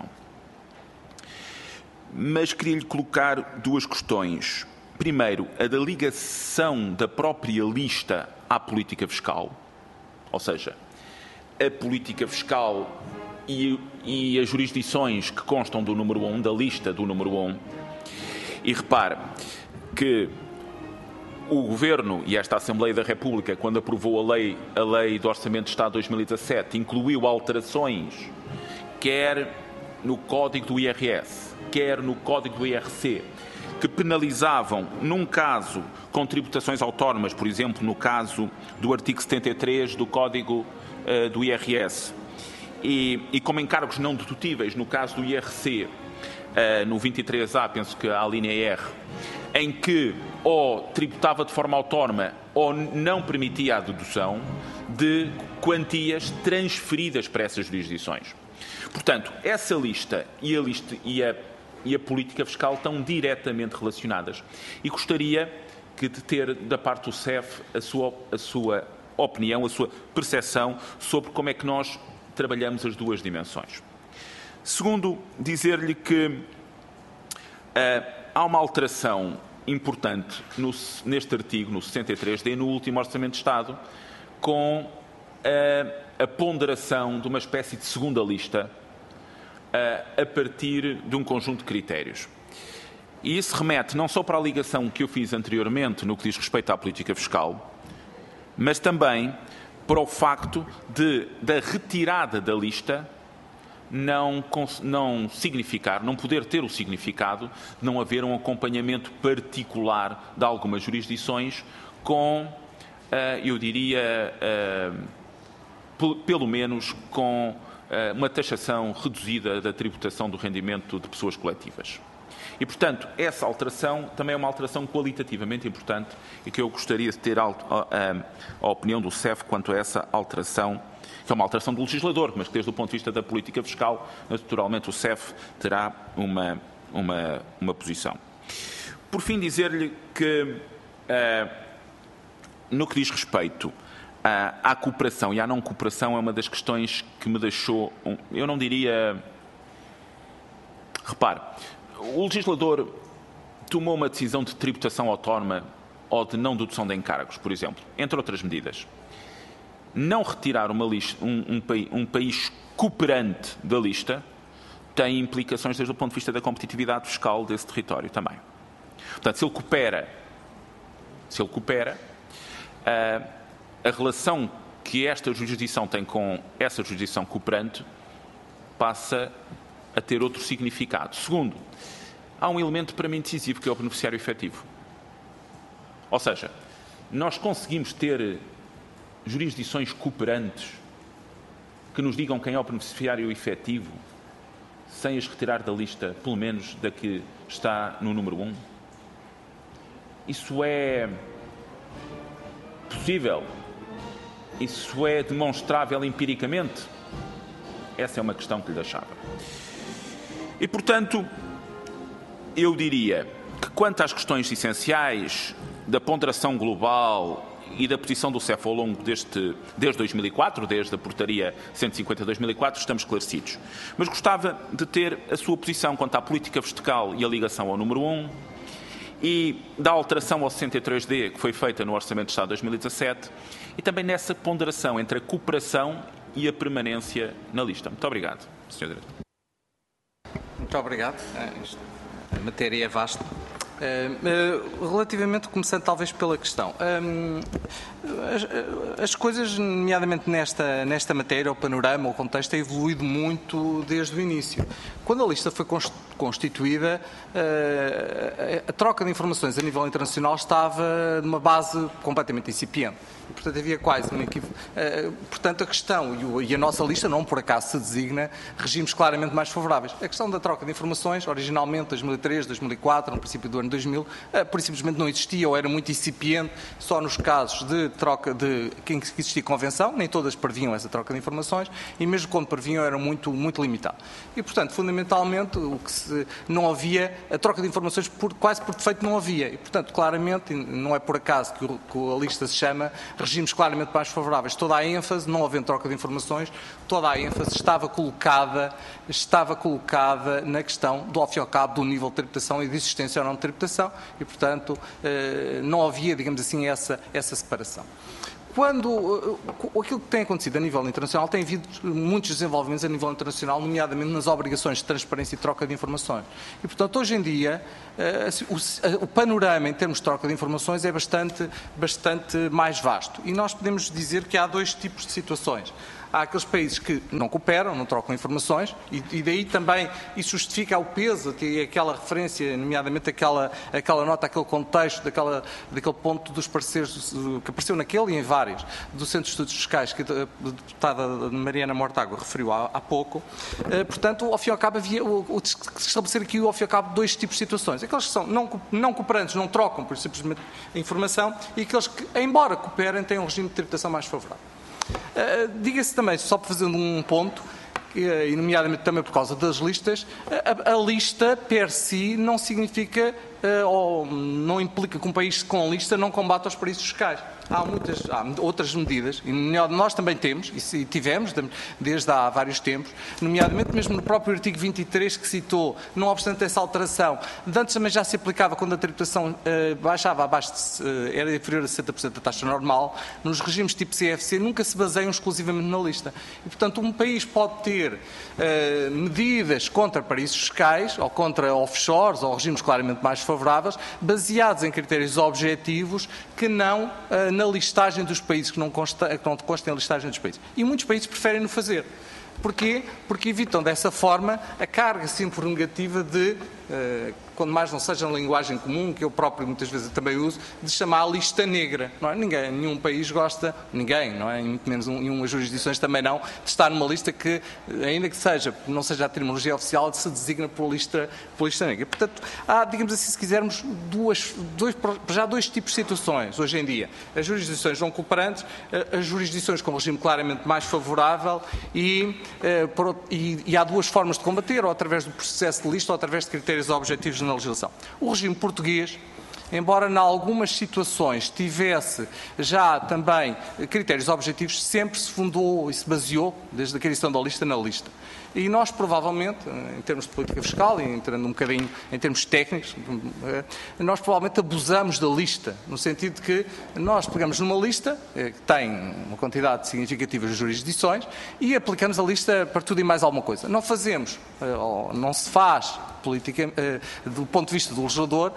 Mas queria-lhe colocar duas questões. Primeiro, a da ligação da própria lista à política fiscal, ou seja, a política fiscal e as jurisdições que constam do número 1, da lista do número 1. E repare que o Governo e esta Assembleia da República, quando aprovou a lei do Orçamento de Estado de 2017, incluiu alterações, quer no Código do IRS, quer no Código do IRC, que penalizavam, num caso, com tributações autónomas, por exemplo, no caso do artigo 73 do Código do IRS, e como encargos não dedutíveis, no caso do IRC, no 23A, penso que há a linha R, em que ou tributava de forma autónoma ou não permitia a dedução de quantias transferidas para essas jurisdições. Portanto, essa lista e a política fiscal estão diretamente relacionadas. E gostaria de ter da parte do CEF a sua opinião, a sua percepção sobre como é que nós trabalhamos as duas dimensões. Segundo, dizer-lhe que há uma alteração importante neste artigo, no 63D, no último Orçamento de Estado, com a ponderação de uma espécie de segunda lista a partir de um conjunto de critérios. E isso remete não só para a ligação que eu fiz anteriormente no que diz respeito à política fiscal, mas também para o facto da retirada da lista não poder ter o significado de não haver um acompanhamento particular de algumas jurisdições com, eu diria, pelo menos com uma taxação reduzida da tributação do rendimento de pessoas coletivas. E, portanto, essa alteração também é uma alteração qualitativamente importante e que eu gostaria de ter a opinião do CEF quanto a essa alteração, que é uma alteração do legislador, mas que desde o ponto de vista da política fiscal, naturalmente o CEF terá uma posição. Por fim, dizer-lhe que, no que diz respeito à cooperação e à não cooperação, é uma das questões que me deixou, eu não diria... Repare, o legislador tomou uma decisão de tributação autónoma ou de não dedução de encargos, por exemplo, entre outras medidas. Não retirar um país cooperante da lista tem implicações desde o ponto de vista da competitividade fiscal desse território também. Portanto, se ele coopera, a relação que esta jurisdição tem com essa jurisdição cooperante passa a ter outro significado. Segundo, há um elemento para mim decisivo, que é o beneficiário efetivo. Ou seja, nós conseguimos ter jurisdições cooperantes que nos digam quem é o beneficiário efetivo sem as retirar da lista, pelo menos da que está no número 1? Isso é possível? Isso é demonstrável empiricamente? Essa é uma questão que lhe deixava. E, portanto, eu diria que quanto às questões essenciais da ponderação global e da posição do CEF ao longo desde 2004, desde a portaria 150 de 2004, estamos esclarecidos. Mas gostava de ter a sua posição quanto à política fiscal e a ligação ao número 1 e da alteração ao 63D que foi feita no Orçamento de Estado de 2017 e também nessa ponderação entre a cooperação e a permanência na lista. Muito obrigado, Sr. Diretor. Muito obrigado. A matéria é vasta. Relativamente, começando talvez pela questão, as coisas, nomeadamente nesta matéria, o panorama, o contexto, tem evoluído muito desde o início. Quando a lista foi constituída, a troca de informações a nível internacional estava numa base completamente incipiente. E, portanto, havia quase uma portanto, a questão, e a nossa lista não por acaso se designa regimes claramente mais favoráveis. A questão da troca de informações, originalmente 2003, 2004, no princípio do governo de 2000, por simplesmente não existia ou era muito incipiente só nos casos de troca de em que existia convenção, nem todas previam essa troca de informações e mesmo quando previam era muito limitado. E, portanto, fundamentalmente, não havia, a troca de informações quase por defeito não havia. E, portanto, claramente, não é por acaso que a lista se chama regimes claramente mais favoráveis. Toda a ênfase, não havendo troca de informações, toda a ênfase estava colocada na questão do, ao fim e ao cabo, do nível de tributação e de existência ou não de tributação e, portanto, não havia, digamos assim, essa separação. Aquilo que tem acontecido a nível internacional, tem havido muitos desenvolvimentos a nível internacional, nomeadamente nas obrigações de transparência e troca de informações. E, portanto, hoje em dia, o panorama em termos de troca de informações é bastante mais vasto. E nós podemos dizer que há dois tipos de situações. Há aqueles países que não cooperam, não trocam informações, e daí também isso justifica o peso, que é aquela referência, nomeadamente aquela nota, aquele contexto, daquele ponto dos pareceres que apareceu naquele e em vários, do Centro de Estudos Fiscais, que a deputada Mariana Mortágua referiu há pouco. Portanto, ao fim e ao cabo, havia estabelecer aqui, ao fim e ao cabo, dois tipos de situações. Aqueles que são não cooperantes, não trocam, por simplesmente, a informação, e aqueles que, embora cooperem, têm um regime de tributação mais favorável. Diga-se também, só para fazer um ponto, e nomeadamente também por causa das listas, a lista per si não significa ou não implica que um país com lista não combata os paraísos fiscais. Há outras medidas, e nós também temos, e tivemos desde há vários tempos, nomeadamente mesmo no próprio artigo 23 que citou, não obstante essa alteração, de antes também já se aplicava quando a tributação baixava era inferior a 60% da taxa normal, nos regimes tipo CFC nunca se baseiam exclusivamente na lista. E, portanto, um país pode ter medidas contra paraísos fiscais, ou contra offshores, ou regimes claramente mais favoráveis, baseados em critérios objetivos que não na listagem dos países, que não constem a listagem dos países. E muitos países preferem-no fazer. Porquê? Porque evitam dessa forma a carga sempre negativa de, quando mais não seja na linguagem comum, que eu próprio muitas vezes também uso, de chamar a lista negra. Não é? Nenhum país gosta, não é? Muito menos umas jurisdições também não, de estar numa lista que, ainda que não seja a terminologia oficial, se designa por lista negra. Portanto, há, digamos assim, se quisermos, dois tipos de situações hoje em dia. As jurisdições não cooperantes, as jurisdições com regime claramente mais favorável e há duas formas de combater, ou através do processo de lista ou através de critérios objetivos na legislação. O regime português, embora em algumas situações tivesse já também critérios objetivos, sempre se fundou e se baseou, desde a criação da lista, na lista. E nós, provavelmente, em termos de política fiscal, e entrando um bocadinho em termos técnicos, nós provavelmente abusamos da lista, no sentido de que nós pegamos numa lista que tem uma quantidade significativa de jurisdições e aplicamos a lista para tudo e mais alguma coisa. Não fazemos, ou não se faz, do ponto de vista do legislador,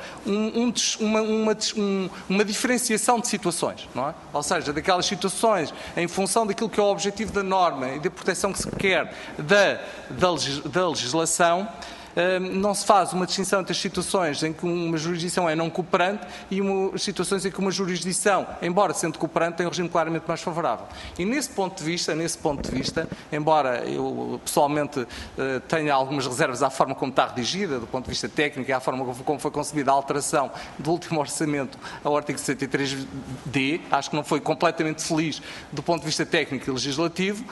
uma diferenciação de situações, não é? Ou seja, daquelas situações em função daquilo que é o objetivo da norma e da proteção que se quer da legislação, não se faz uma distinção entre as situações em que uma jurisdição é não cooperante e as situações em que uma jurisdição, embora sendo cooperante, tem um regime claramente mais favorável. E nesse ponto de vista, embora eu pessoalmente tenha algumas reservas à forma como está redigida, do ponto de vista técnico e à forma como foi concebida a alteração do último orçamento ao artigo 63D, acho que não foi completamente feliz do ponto de vista técnico e legislativo,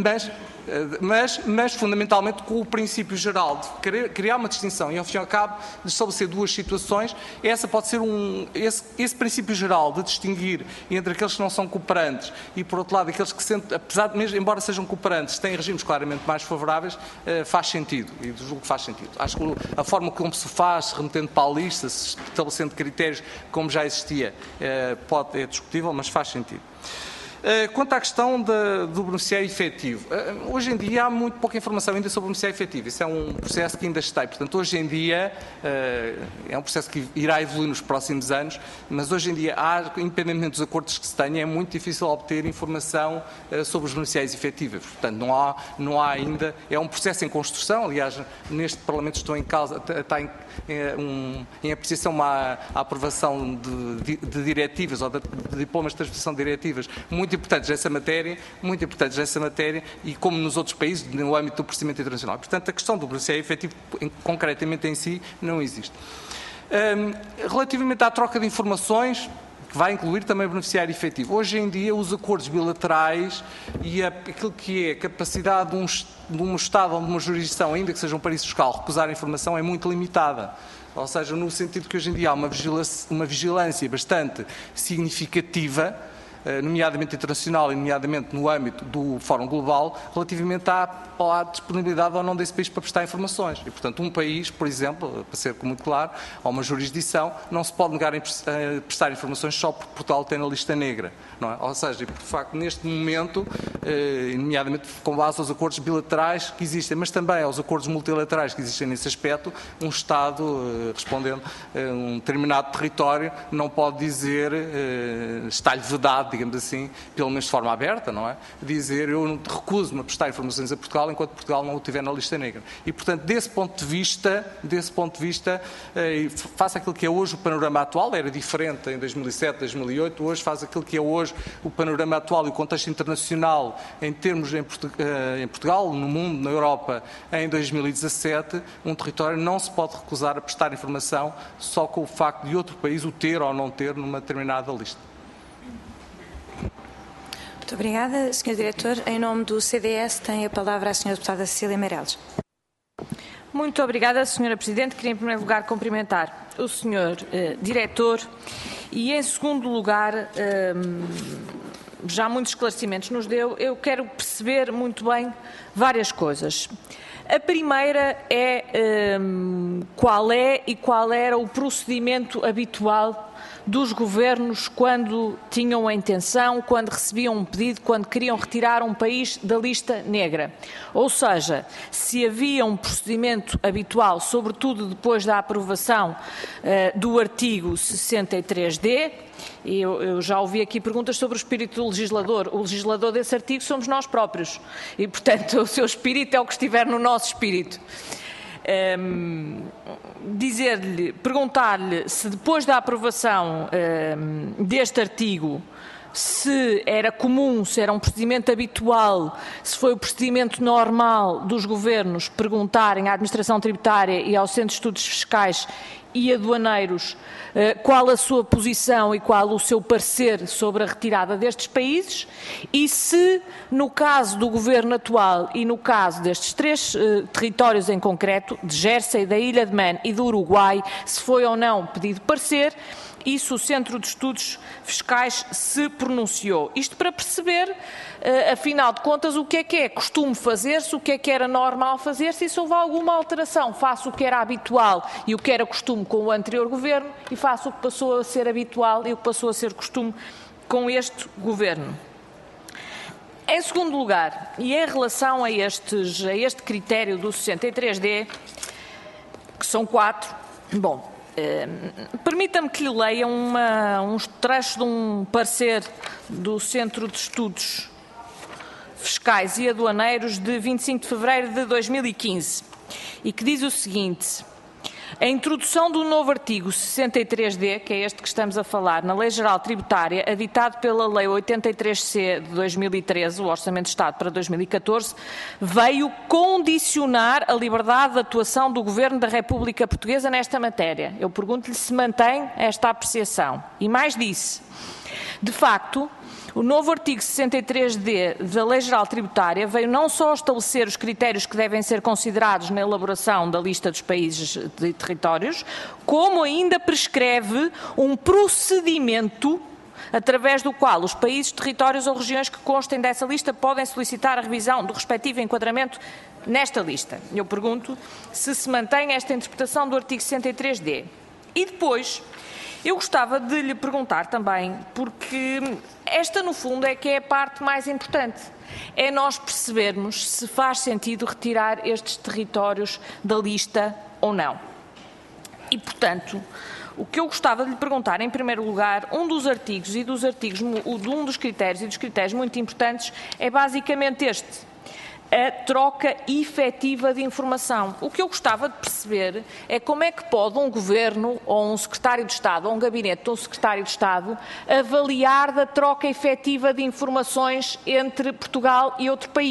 mas fundamentalmente com o princípio geral de criar uma distinção e, ao fim e ao cabo, de estabelecer duas situações. Essa pode ser esse princípio geral de distinguir entre aqueles que não são cooperantes e, por outro lado, aqueles que, mesmo embora sejam cooperantes, têm regimes claramente mais favoráveis, faz sentido, e julgo que faz sentido. Acho que a forma como se faz, remetendo para a lista, estabelecendo critérios como já existia, é discutível, mas faz sentido. Quanto à questão do beneficiário efetivo, hoje em dia há muito pouca informação ainda sobre o beneficiário efetivo. Isso é um processo que ainda está. Portanto, hoje em dia é um processo que irá evoluir nos próximos anos, mas hoje em dia, independentemente dos acordos que se tenham, é muito difícil obter informação sobre os beneficiários efetivos. Portanto, não há ainda, é um processo em construção. Aliás, neste Parlamento está em apreciação a aprovação de diretivas ou de diplomas de transmissão de diretivas muito importantes nessa matéria e como nos outros países, no âmbito do procedimento internacional. Portanto, a questão do beneficiário efetivo, concretamente em si, não existe. Relativamente à troca de informações, que vai incluir também o beneficiário efetivo. Hoje em dia, os acordos bilaterais e aquilo que é a capacidade de um Estado ou de uma jurisdição, ainda que seja um paraíso fiscal, recusar a informação é muito limitada. Ou seja, no sentido que hoje em dia há uma vigilância bastante significativa, nomeadamente internacional e nomeadamente no âmbito do Fórum Global, relativamente à disponibilidade ou não desse país para prestar informações. E, portanto, um país, por exemplo, para ser muito claro, ou uma jurisdição, não se pode negar a prestar informações só porque Portugal tem na lista negra. Não é? Ou seja, de facto, neste momento, nomeadamente com base aos acordos bilaterais que existem, mas também aos acordos multilaterais que existem nesse aspecto, um Estado, respondendo a um determinado território, não pode dizer, está-lhe vedado, digamos assim, pelo menos de forma aberta, não é? Dizer, eu recuso-me a prestar informações a Portugal enquanto Portugal não o tiver na lista negra. E, portanto, desse ponto de vista, face àquilo que é hoje o panorama atual, era diferente em 2007, 2008, hoje faz aquilo que é hoje o panorama atual e o contexto internacional em termos em Portugal, no mundo, na Europa, em 2017, um território não se pode recusar a prestar informação só com o facto de outro país o ter ou não ter numa determinada lista. Muito obrigada. Sr. Diretor, em nome do CDS, tem a palavra a Sra. Deputada Cecília Meirelles. Muito obrigada, Sra. Presidente. Queria, em primeiro lugar, cumprimentar o Sr. Diretor e, em segundo lugar, já muitos esclarecimentos nos deu. Eu quero perceber muito bem várias coisas. A primeira é qual é e qual era o procedimento habitual dos governos quando tinham a intenção, quando recebiam um pedido, quando queriam retirar um país da lista negra. Ou seja, se havia um procedimento habitual, sobretudo depois da aprovação do artigo 63D, e eu já ouvi aqui perguntas sobre o espírito do legislador. O legislador desse artigo somos nós próprios. E, portanto, o seu espírito é o que estiver no nosso espírito. Perguntar-lhe se depois da aprovação deste artigo, se era comum, se era um procedimento habitual, se foi o procedimento normal dos governos perguntarem à Administração Tributária e ao Centro de Estudos Fiscais e Aduaneiros qual a sua posição e qual o seu parecer sobre a retirada destes países e se, no caso do governo atual e no caso destes três territórios em concreto, de Jersey, da Ilha de Man e do Uruguai, se foi ou não pedido parecer e se o Centro de Estudos Fiscais se pronunciou. Isto para perceber, afinal de contas, o que é costume fazer-se, o que era normal fazer-se e se houve alguma alteração. Faço o que era habitual e o que era costume com o anterior governo e faço o que passou a ser habitual e o que passou a ser costume com este governo. Em segundo lugar, e em relação a este critério do 63D, que são 4, permita-me que lhe leia uns trechos de um parecer do Centro de Estudos Fiscais e Aduaneiros de 25 de fevereiro de 2015 e que diz o seguinte: a introdução do novo artigo 63D, que é este que estamos a falar, na Lei Geral Tributária, aditado pela Lei 83C de 2013, o Orçamento de Estado para 2014, veio condicionar a liberdade de atuação do Governo da República Portuguesa nesta matéria. Eu pergunto-lhe se mantém esta apreciação. E mais disse, de facto, o novo artigo 63D da Lei Geral Tributária veio não só estabelecer os critérios que devem ser considerados na elaboração da lista dos países e territórios, como ainda prescreve um procedimento através do qual os países, territórios ou regiões que constem dessa lista podem solicitar a revisão do respectivo enquadramento nesta lista. Eu pergunto se mantém esta interpretação do artigo 63D. E depois, eu gostava de lhe perguntar também, porque esta, no fundo, é que é a parte mais importante. É nós percebermos se faz sentido retirar estes territórios da lista ou não. E, portanto, o que eu gostava de lhe perguntar, em primeiro lugar, um dos critérios e dos critérios muito importantes é basicamente este: a troca efetiva de informação. O que eu gostava de perceber é como é que pode um governo, ou um secretário de Estado, ou um gabinete de um secretário de Estado, avaliar da troca efetiva de informações entre Portugal e outro país.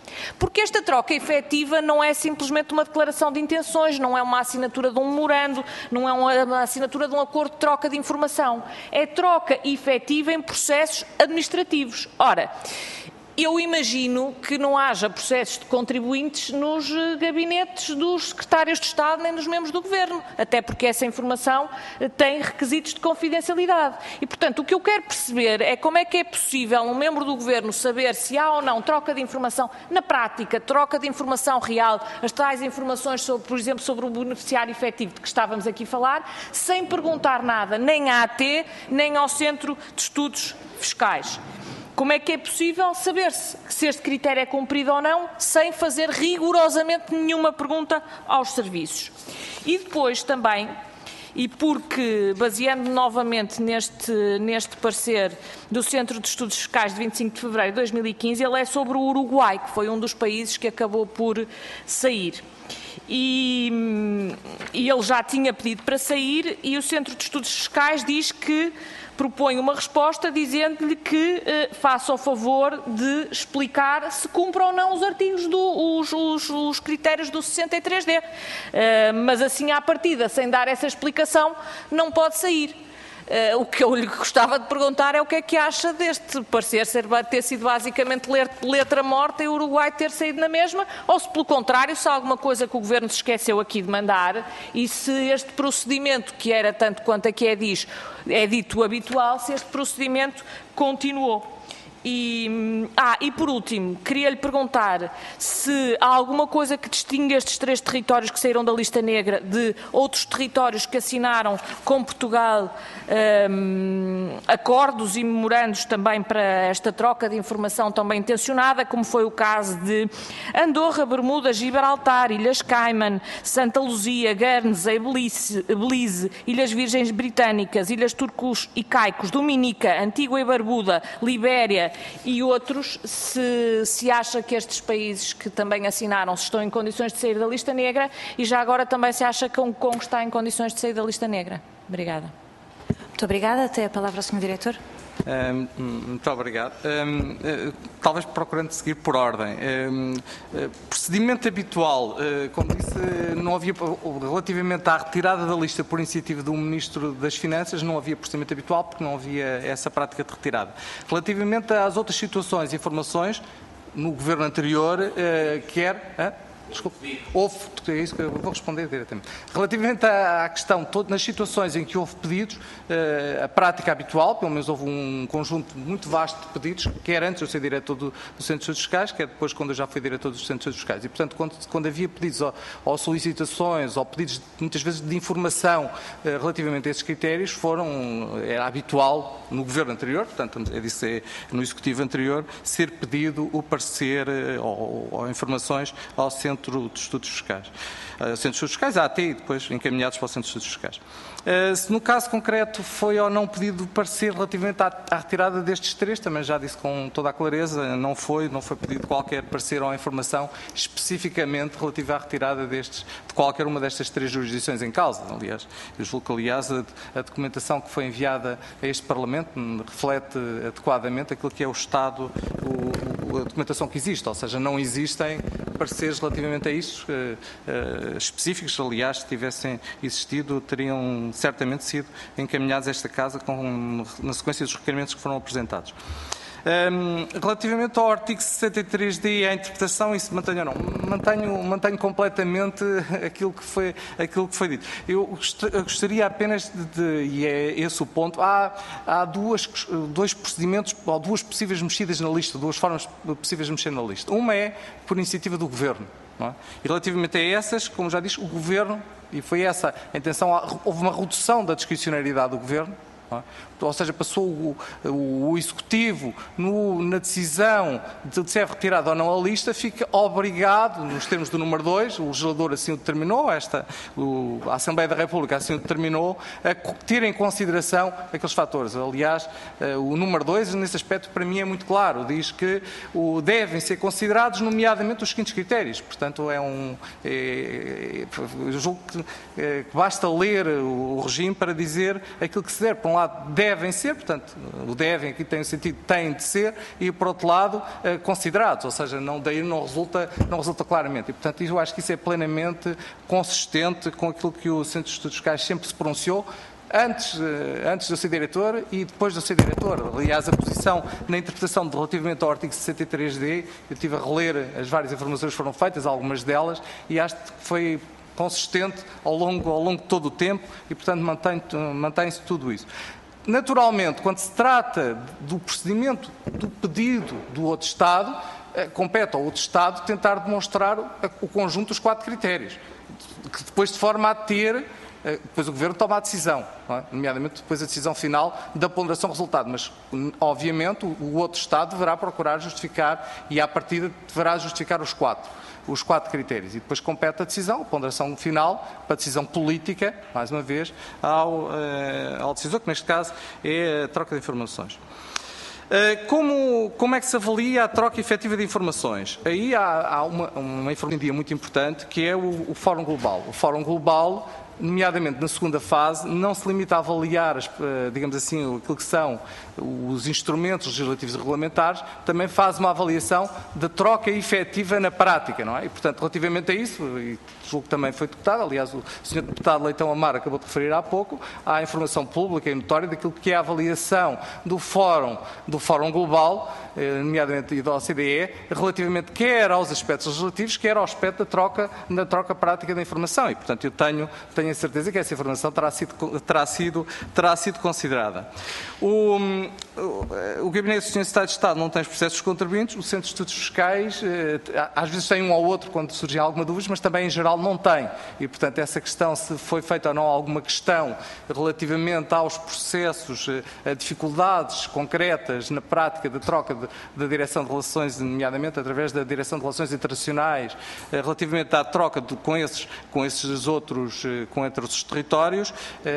Porque esta troca efetiva não é simplesmente uma declaração de intenções, não é uma assinatura de um memorando, não é uma assinatura de um acordo de troca de informação. É troca efetiva em processos administrativos. Ora, eu imagino que não haja processos de contribuintes nos gabinetes dos secretários de Estado nem dos membros do Governo, até porque essa informação tem requisitos de confidencialidade. E, portanto, o que eu quero perceber é como é que é possível um membro do Governo saber se há ou não troca de informação, na prática, troca de informação real, as tais informações, sobre, por exemplo, sobre o beneficiário efetivo de que estávamos aqui a falar, sem perguntar nada nem à AT, nem ao Centro de Estudos Fiscais. Como é que é possível saber se este critério é cumprido ou não, sem fazer rigorosamente nenhuma pergunta aos serviços? E depois também, e porque, baseando novamente neste parecer do Centro de Estudos Fiscais de 25 de fevereiro de 2015, ele é sobre o Uruguai, que foi um dos países que acabou por sair. E ele já tinha pedido para sair e o Centro de Estudos Fiscais diz que propõe uma resposta dizendo-lhe que faça o favor de explicar se cumpre ou não os artigos, os critérios do 63D. Mas assim, à partida, sem dar essa explicação, não pode sair. O que eu lhe gostava de perguntar é o que é que acha deste parecer ter sido basicamente letra morta e o Uruguai ter saído na mesma, ou se pelo contrário, se há alguma coisa que o Governo se esqueceu aqui de mandar e se este procedimento, que era tanto quanto aqui é dito habitual, se este procedimento continuou. E por último, queria-lhe perguntar se há alguma coisa que distingue estes 3 territórios que saíram da lista negra de outros territórios que assinaram com Portugal acordos e memorandos também para esta troca de informação também intencionada, como foi o caso de Andorra, Bermudas, Gibraltar, Ilhas Cayman, Santa Luzia, Guernsey, Belize, Ilhas Virgens Britânicas, Ilhas Turcos e Caicos, Dominica, Antígua e Barbuda, Libéria e outros, se acha que estes países que também assinaram estão em condições de sair da lista negra e já agora também se acha que Hong Kong está em condições de sair da lista negra. Obrigada. Muito obrigada. Até a palavra ao Sr. Diretor. Muito obrigado. Talvez procurando seguir por ordem. Procedimento habitual, como disse, não havia, relativamente à retirada da lista por iniciativa do Ministro das Finanças, não havia procedimento habitual porque não havia essa prática de retirada. Relativamente às outras situações e informações, no Governo anterior, Desculpe, é isso que eu vou responder diretamente. Relativamente à questão, nas situações em que houve pedidos, a prática habitual, pelo menos houve um conjunto muito vasto de pedidos, quer antes eu ser diretor do Centro de Estudos Fiscais, quer depois quando eu já fui diretor do Centro de Estudos Fiscais. E, portanto, quando havia pedidos ou solicitações ou pedidos, muitas vezes, de informação relativamente a esses critérios, era habitual no Governo anterior, portanto, eu disse no Executivo anterior, ser pedido o parecer ou informações ao Centro de Estudos Fiscais. Centro de Estudos Fiscais, a AT, e depois encaminhados para o Centro de Estudos Fiscais. Se no caso concreto foi ou não pedido parecer relativamente à retirada destes 3, também já disse com toda a clareza, não foi pedido qualquer parecer ou informação especificamente relativa à retirada de qualquer uma destas 3 jurisdições em causa. Aliás, eu julgo que, aliás, a documentação que foi enviada a este Parlamento reflete adequadamente aquilo que é o estado, a documentação que existe, ou seja, não existem pareceres relativamente a isso específicos. Aliás, se tivessem existido, teriam certamente sido encaminhados a esta Casa na sequência dos requerimentos que foram apresentados. Relativamente ao artigo 63D e à interpretação, isso mantenho ou não? Mantenho completamente aquilo que foi dito. Eu gostaria apenas e é esse o ponto, há dois procedimentos, ou 2 possíveis mexidas na lista, 2 formas possíveis de mexer na lista. Uma é por iniciativa do Governo. Não é? E relativamente a essas, como já disse, o Governo, e foi essa a intenção, houve uma redução da discricionariedade do Governo, não é? Ou seja, passou o Executivo na decisão de ser retirada ou não a lista, fica obrigado, nos termos do número 2, o legislador assim o determinou, a Assembleia da República assim o determinou, a ter em consideração aqueles fatores. Aliás, o número 2, nesse aspecto, para mim é muito claro, diz que devem ser considerados, nomeadamente, os seguintes critérios. Portanto, eu julgo que basta ler o regime para dizer aquilo que se der. Por um lado, devem ser, portanto, o devem aqui tem o sentido, têm de ser, e, por outro lado, considerados, ou seja, daí não resulta claramente. E, portanto, eu acho que isso é plenamente consistente com aquilo que o Centro de Estudos Fiscais sempre se pronunciou, antes de eu ser diretor e depois de eu ser diretor. Aliás, a posição na interpretação relativamente ao artigo 63D, eu estive a reler as várias informações que foram feitas, algumas delas, e acho que foi consistente ao longo de todo o tempo e, portanto, mantém-se tudo isso. Naturalmente, quando se trata do procedimento do pedido do outro Estado, compete ao outro Estado tentar demonstrar o conjunto dos 4 critérios, que depois de forma a ter... Depois o Governo toma a decisão, não é? Nomeadamente depois a decisão final da ponderação resultado, mas obviamente o outro Estado deverá procurar justificar e à partida deverá justificar os quatro critérios e depois compete a decisão, a ponderação final, para a decisão política, mais uma vez, ao decisor, que neste caso é a troca de informações. Como é que se avalia a troca efetiva de informações? Aí há uma informação muito importante, que é o Fórum Global. O Fórum Global, nomeadamente na segunda fase, não se limita a avaliar, digamos assim, aquilo que são os instrumentos legislativos e regulamentares, também faz uma avaliação de troca efetiva na prática, não é? E, portanto, relativamente a isso, e julgo que também foi deputado, aliás, o Sr. Deputado Leitão Amaro acabou de referir há pouco, há informação pública e notória daquilo que é a avaliação do Fórum Global, nomeadamente e da OCDE, relativamente quer aos aspectos legislativos, quer ao aspecto da troca prática da informação. E, portanto, eu tenho a certeza que essa informação terá sido considerada. O Gabinete de Ciência de Estado não tem os processos contribuintes, o Centro de Estudos Fiscais às vezes tem um ou outro quando surgem alguma dúvida, mas também em geral não tem. E, portanto, essa questão, se foi feita ou não alguma questão relativamente aos processos, a dificuldades concretas na prática de troca da Direção de Relações, nomeadamente através da Direção de Relações Internacionais, relativamente à troca com esses outros territórios,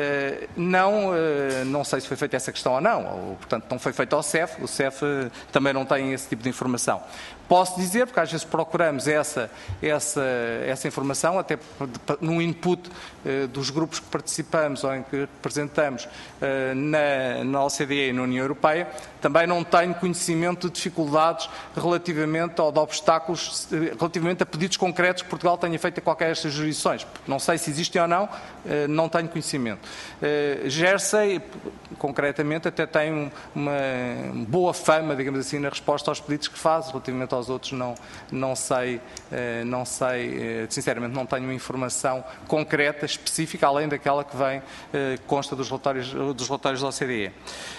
não sei se foi feita essa questão ou não, portanto não foi feito ao CEF, o CEF também não tem esse tipo de informação. Posso dizer, porque às vezes procuramos essa informação, até no input dos grupos que participamos ou em que representamos na OCDE e na União Europeia, também não tenho conhecimento de dificuldades relativamente ou de obstáculos, relativamente a pedidos concretos que Portugal tenha feito a qualquer destas jurisdições. Não sei se existem ou não tenho conhecimento. Jersey, concretamente, até tem uma boa fama, digamos assim, na resposta aos pedidos que faz, relativamente aos outros não sei, sinceramente não tenho informação concreta, específica, além daquela que consta dos relatórios da OCDE.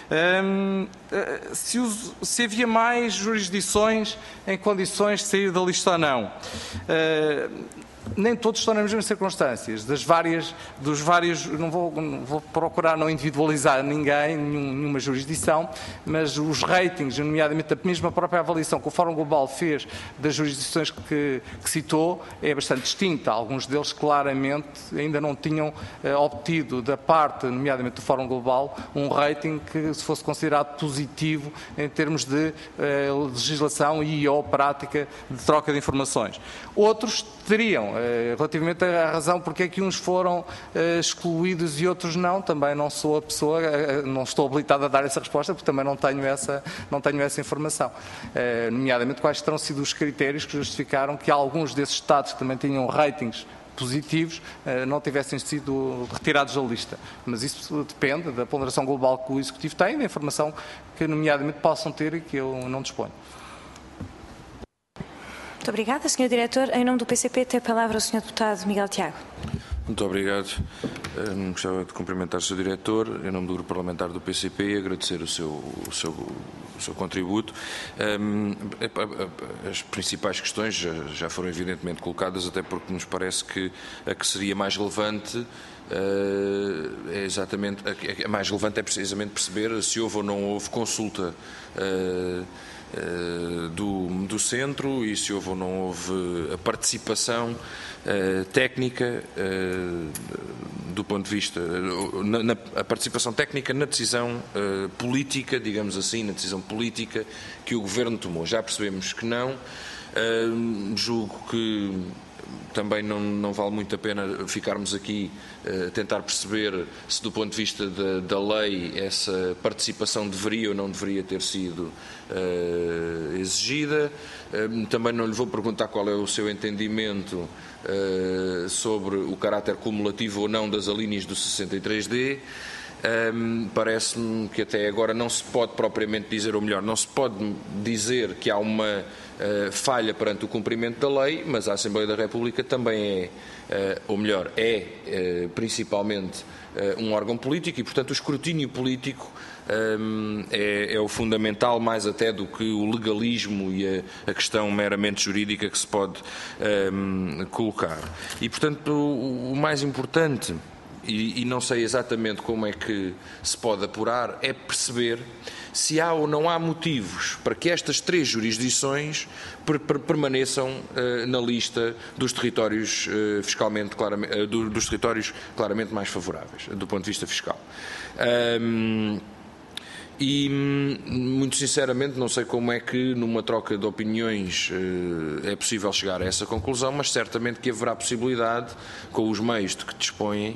Se havia mais jurisdições em condições de sair da lista ou não. Nem todos estão nas mesmas circunstâncias, dos vários, não vou procurar não individualizar ninguém, nenhuma jurisdição, mas os ratings, nomeadamente a mesma própria avaliação que o Fórum Global fez das jurisdições que citou, é bastante distinta. Alguns deles claramente ainda não tinham obtido da parte, nomeadamente do Fórum Global, um rating que se fosse considerado positivo em termos de legislação ou prática de troca de informações. Outros teriam, relativamente à razão porque é que uns foram excluídos e outros não, também não sou a pessoa, não estou habilitado a dar essa resposta, porque também não tenho essa informação. Nomeadamente, quais terão sido os critérios que justificaram que alguns desses Estados que também tinham ratings positivos não tivessem sido retirados da lista. Mas isso depende da ponderação global que o Executivo tem, da informação que, nomeadamente, possam ter e que eu não disponho. Muito obrigada. Sr. Diretor, em nome do PCP, tem a palavra o Sr. Deputado Miguel Tiago. Muito obrigado. Gostava de cumprimentar o Sr. Diretor, em nome do Grupo Parlamentar do PCP, e agradecer o seu contributo. As principais questões já foram evidentemente colocadas, até porque nos parece que a que seria mais relevante é precisamente perceber se houve ou não houve consulta do centro e se houve ou não houve a participação técnica do ponto de vista, a participação técnica na decisão política, digamos assim, na decisão política que o Governo tomou. Já percebemos que não, julgo que também não vale muito a pena ficarmos aqui a tentar perceber se, do ponto de vista da lei, essa participação deveria ou não deveria ter sido exigida. Também não lhe vou perguntar qual é o seu entendimento sobre o caráter cumulativo ou não das alíneas do 63D. Parece-me que até agora não se pode propriamente dizer, ou melhor, não se pode dizer que há uma falha perante o cumprimento da lei, mas a Assembleia da República também ou melhor, principalmente um órgão político e, portanto, o escrutínio político é o fundamental, mais até do que o legalismo e a questão meramente jurídica que se pode colocar. E, portanto, o mais importante, e não sei exatamente como é que se pode apurar, é perceber se há ou não há motivos para que estas 3 jurisdições permaneçam na lista dos territórios dos territórios claramente mais favoráveis do ponto de vista fiscal. E, muito sinceramente, não sei como é que numa troca de opiniões é possível chegar a essa conclusão, mas certamente que haverá possibilidade, com os meios de que dispõem,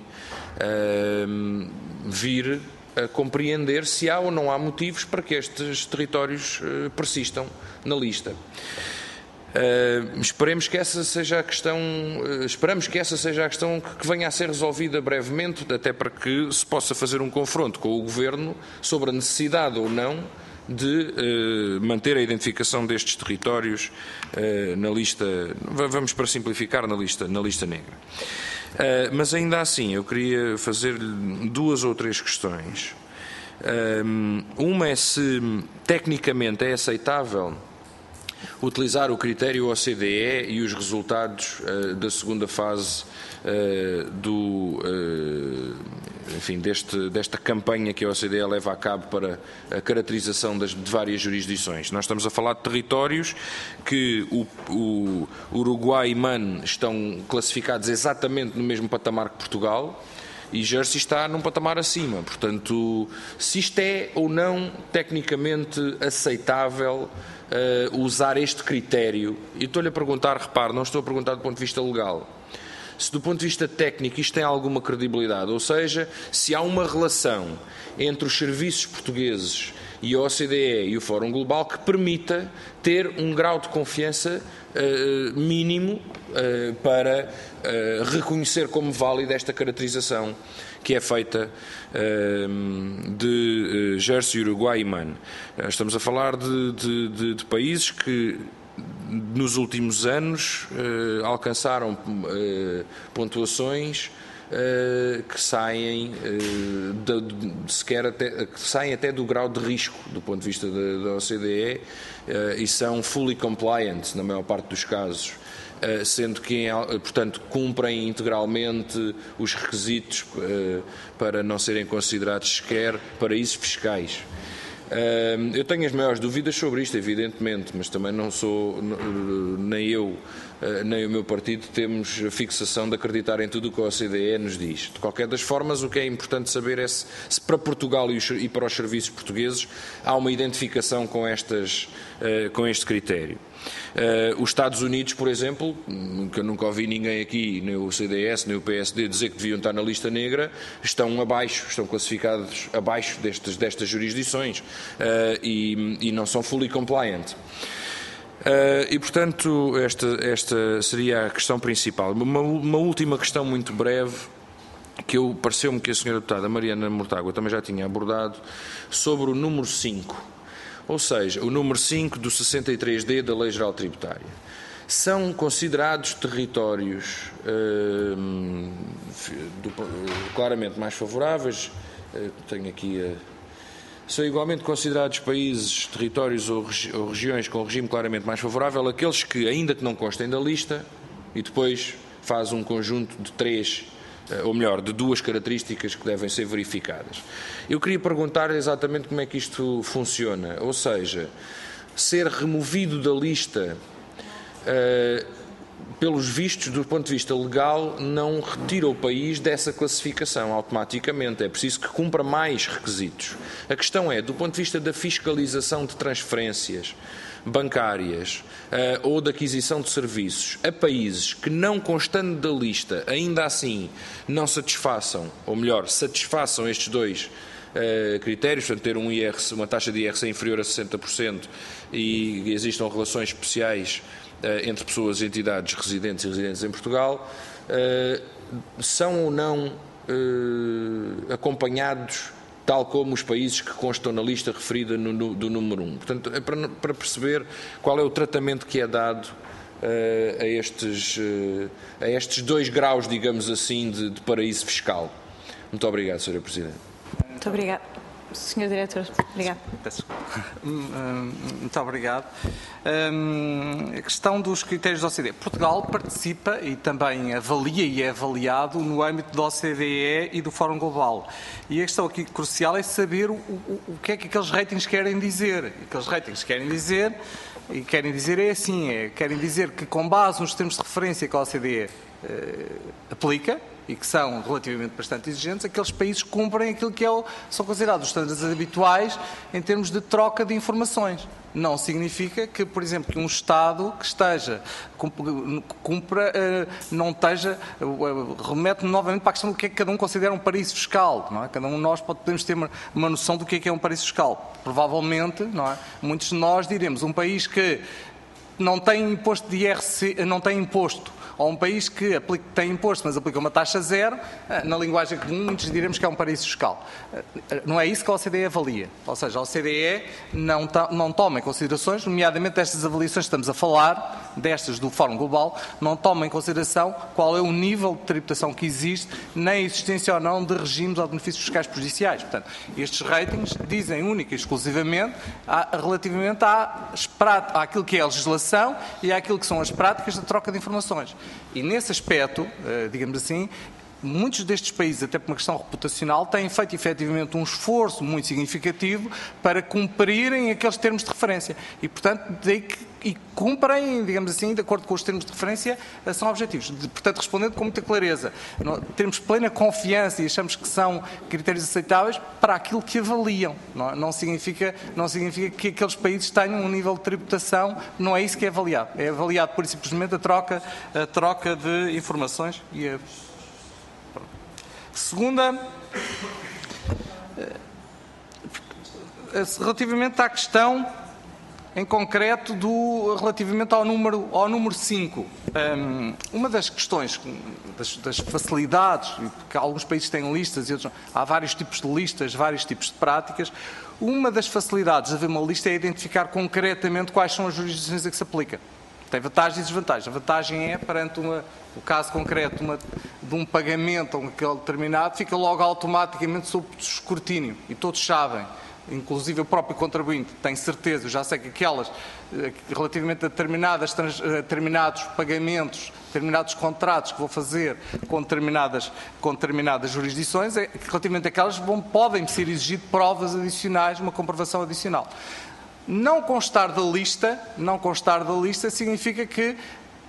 vir a compreender se há ou não há motivos para que estes territórios persistam na lista. Esperamos que essa seja a questão que venha a ser resolvida brevemente, até para que se possa fazer um confronto com o Governo sobre a necessidade ou não de manter a identificação destes territórios na lista, vamos para simplificar, na lista negra. Mas ainda assim, eu queria fazer-lhe 2 ou 3 questões. Uma é se tecnicamente é aceitável utilizar o critério OCDE e os resultados da segunda fase desta campanha que a OCDE leva a cabo para a caracterização de várias jurisdições. Nós estamos a falar de territórios que o Uruguai e Man estão classificados exatamente no mesmo patamar que Portugal, e Jersey está num patamar acima. Portanto, se isto é ou não tecnicamente aceitável usar este critério, e estou-lhe a perguntar, repare, não estou a perguntar do ponto de vista legal, se do ponto de vista técnico isto tem alguma credibilidade, ou seja, se há uma relação entre os serviços portugueses e a OCDE e o Fórum Global que permita ter um grau de confiança mínimo para reconhecer como válida esta caracterização que é feita de Jersey, Uruguai e Man. Estamos a falar de países que nos últimos anos alcançaram pontuações que saem até do grau de risco do ponto de vista da OCDE e são fully compliant na maior parte dos casos, sendo que, portanto, cumprem integralmente os requisitos para não serem considerados sequer paraísos fiscais. Eu tenho as maiores dúvidas sobre isto, evidentemente, mas também não sou, nem eu, nem o meu partido temos fixação de acreditar em tudo o que a OCDE nos diz. De qualquer das formas, o que é importante saber é se para Portugal e para os serviços portugueses há uma identificação com este critério. Os Estados Unidos, por exemplo, que eu nunca ouvi ninguém aqui, nem o CDS, nem o PSD, dizer que deviam estar na lista negra, estão classificados abaixo destas jurisdições e não são fully compliant. E, portanto, esta seria a questão principal. Uma última questão muito breve, que pareceu-me que a senhora deputada Mariana Mortágua também já tinha abordado, sobre o número 5. Ou seja, o número 5 do 63D da Lei Geral Tributária. São considerados territórios claramente mais favoráveis, tenho aqui são igualmente considerados países, territórios ou regiões com regime claramente mais favorável aqueles que, ainda que não constem da lista, e depois faz um conjunto de 3, ou melhor, de 2 características que devem ser verificadas. Eu queria perguntar exatamente como é que isto funciona, ou seja, ser removido da lista, pelos vistos, do ponto de vista legal, não retira o país dessa classificação automaticamente, é preciso que cumpra mais requisitos. A questão é, do ponto de vista da fiscalização de transferências, bancárias ou de aquisição de serviços a países que, não constando da lista, ainda assim não satisfaçam, ou melhor, satisfaçam estes dois critérios, portanto, ter uma taxa de IRC inferior a 60% e existam relações especiais entre pessoas e entidades residentes e residentes em Portugal, são ou não acompanhados, tal como os países que constam na lista referida do número 1. Portanto, é para perceber qual é o tratamento que é dado a estes 2 graus, digamos assim, de paraíso fiscal. Muito obrigado, Sra. Presidente. Muito obrigada. Sr. Diretor, obrigado. Muito obrigado. A questão dos critérios da OCDE. Portugal participa e também avalia e é avaliado no âmbito da OCDE e do Fórum Global. E a questão aqui crucial é saber o que é que aqueles ratings querem dizer. Aqueles ratings querem dizer querem dizer que, com base nos termos de referência que a OCDE aplica, e que são relativamente bastante exigentes, aqueles países cumprem aquilo que são considerados os estándares habituais em termos de troca de informações. Não significa que, por exemplo, que um Estado que cumpra, não esteja, remete-me novamente para a questão do que é que cada um considera um paraíso fiscal. Não é? Cada um de nós podemos ter uma noção do que é um paraíso fiscal. Provavelmente, não é? Muitos de nós diremos um país que não tem imposto de IRC, não tem imposto, ou um país que tem imposto, mas aplica uma taxa zero, na linguagem comum, muitos diremos que é um paraíso fiscal. Não é isso que a OCDE avalia. Ou seja, a OCDE não toma em considerações, nomeadamente destas avaliações que estamos a falar, destas do Fórum Global, não toma em consideração qual é o nível de tributação que existe, nem a existência ou não de regimes ou benefícios fiscais prejudiciais. Portanto, estes ratings dizem única e exclusivamente relativamente àquilo que é a legislação e àquilo que são as práticas de troca de informações. E nesse aspecto, digamos assim, muitos destes países, até por uma questão reputacional, têm feito efetivamente um esforço muito significativo para cumprirem aqueles termos de referência. E, portanto, cumprem, digamos assim, de acordo com os termos de referência, são objetivos. Portanto, respondendo com muita clareza, temos plena confiança e achamos que são critérios aceitáveis para aquilo que avaliam. Não significa que aqueles países tenham um nível de tributação, não é isso que é avaliado. É avaliado, pura e simplesmente, a troca de informações e a... Segunda, relativamente à questão em concreto relativamente ao número 5. Uma das questões, das facilidades, porque alguns países têm listas e outros não, há vários tipos de listas, vários tipos de práticas. Uma das facilidades de haver uma lista é identificar concretamente quais são as jurisdições a que se aplica. Tem vantagens e desvantagens. A vantagem é, perante o caso concreto de um pagamento a um determinado, fica logo automaticamente sob escrutínio. E todos sabem, inclusive o próprio contribuinte tem certeza, eu já sei que aquelas, relativamente a determinados pagamentos, determinados contratos que vou fazer com determinadas jurisdições, relativamente àquelas podem ser exigidas provas adicionais, uma comprovação adicional. Não constar da lista significa que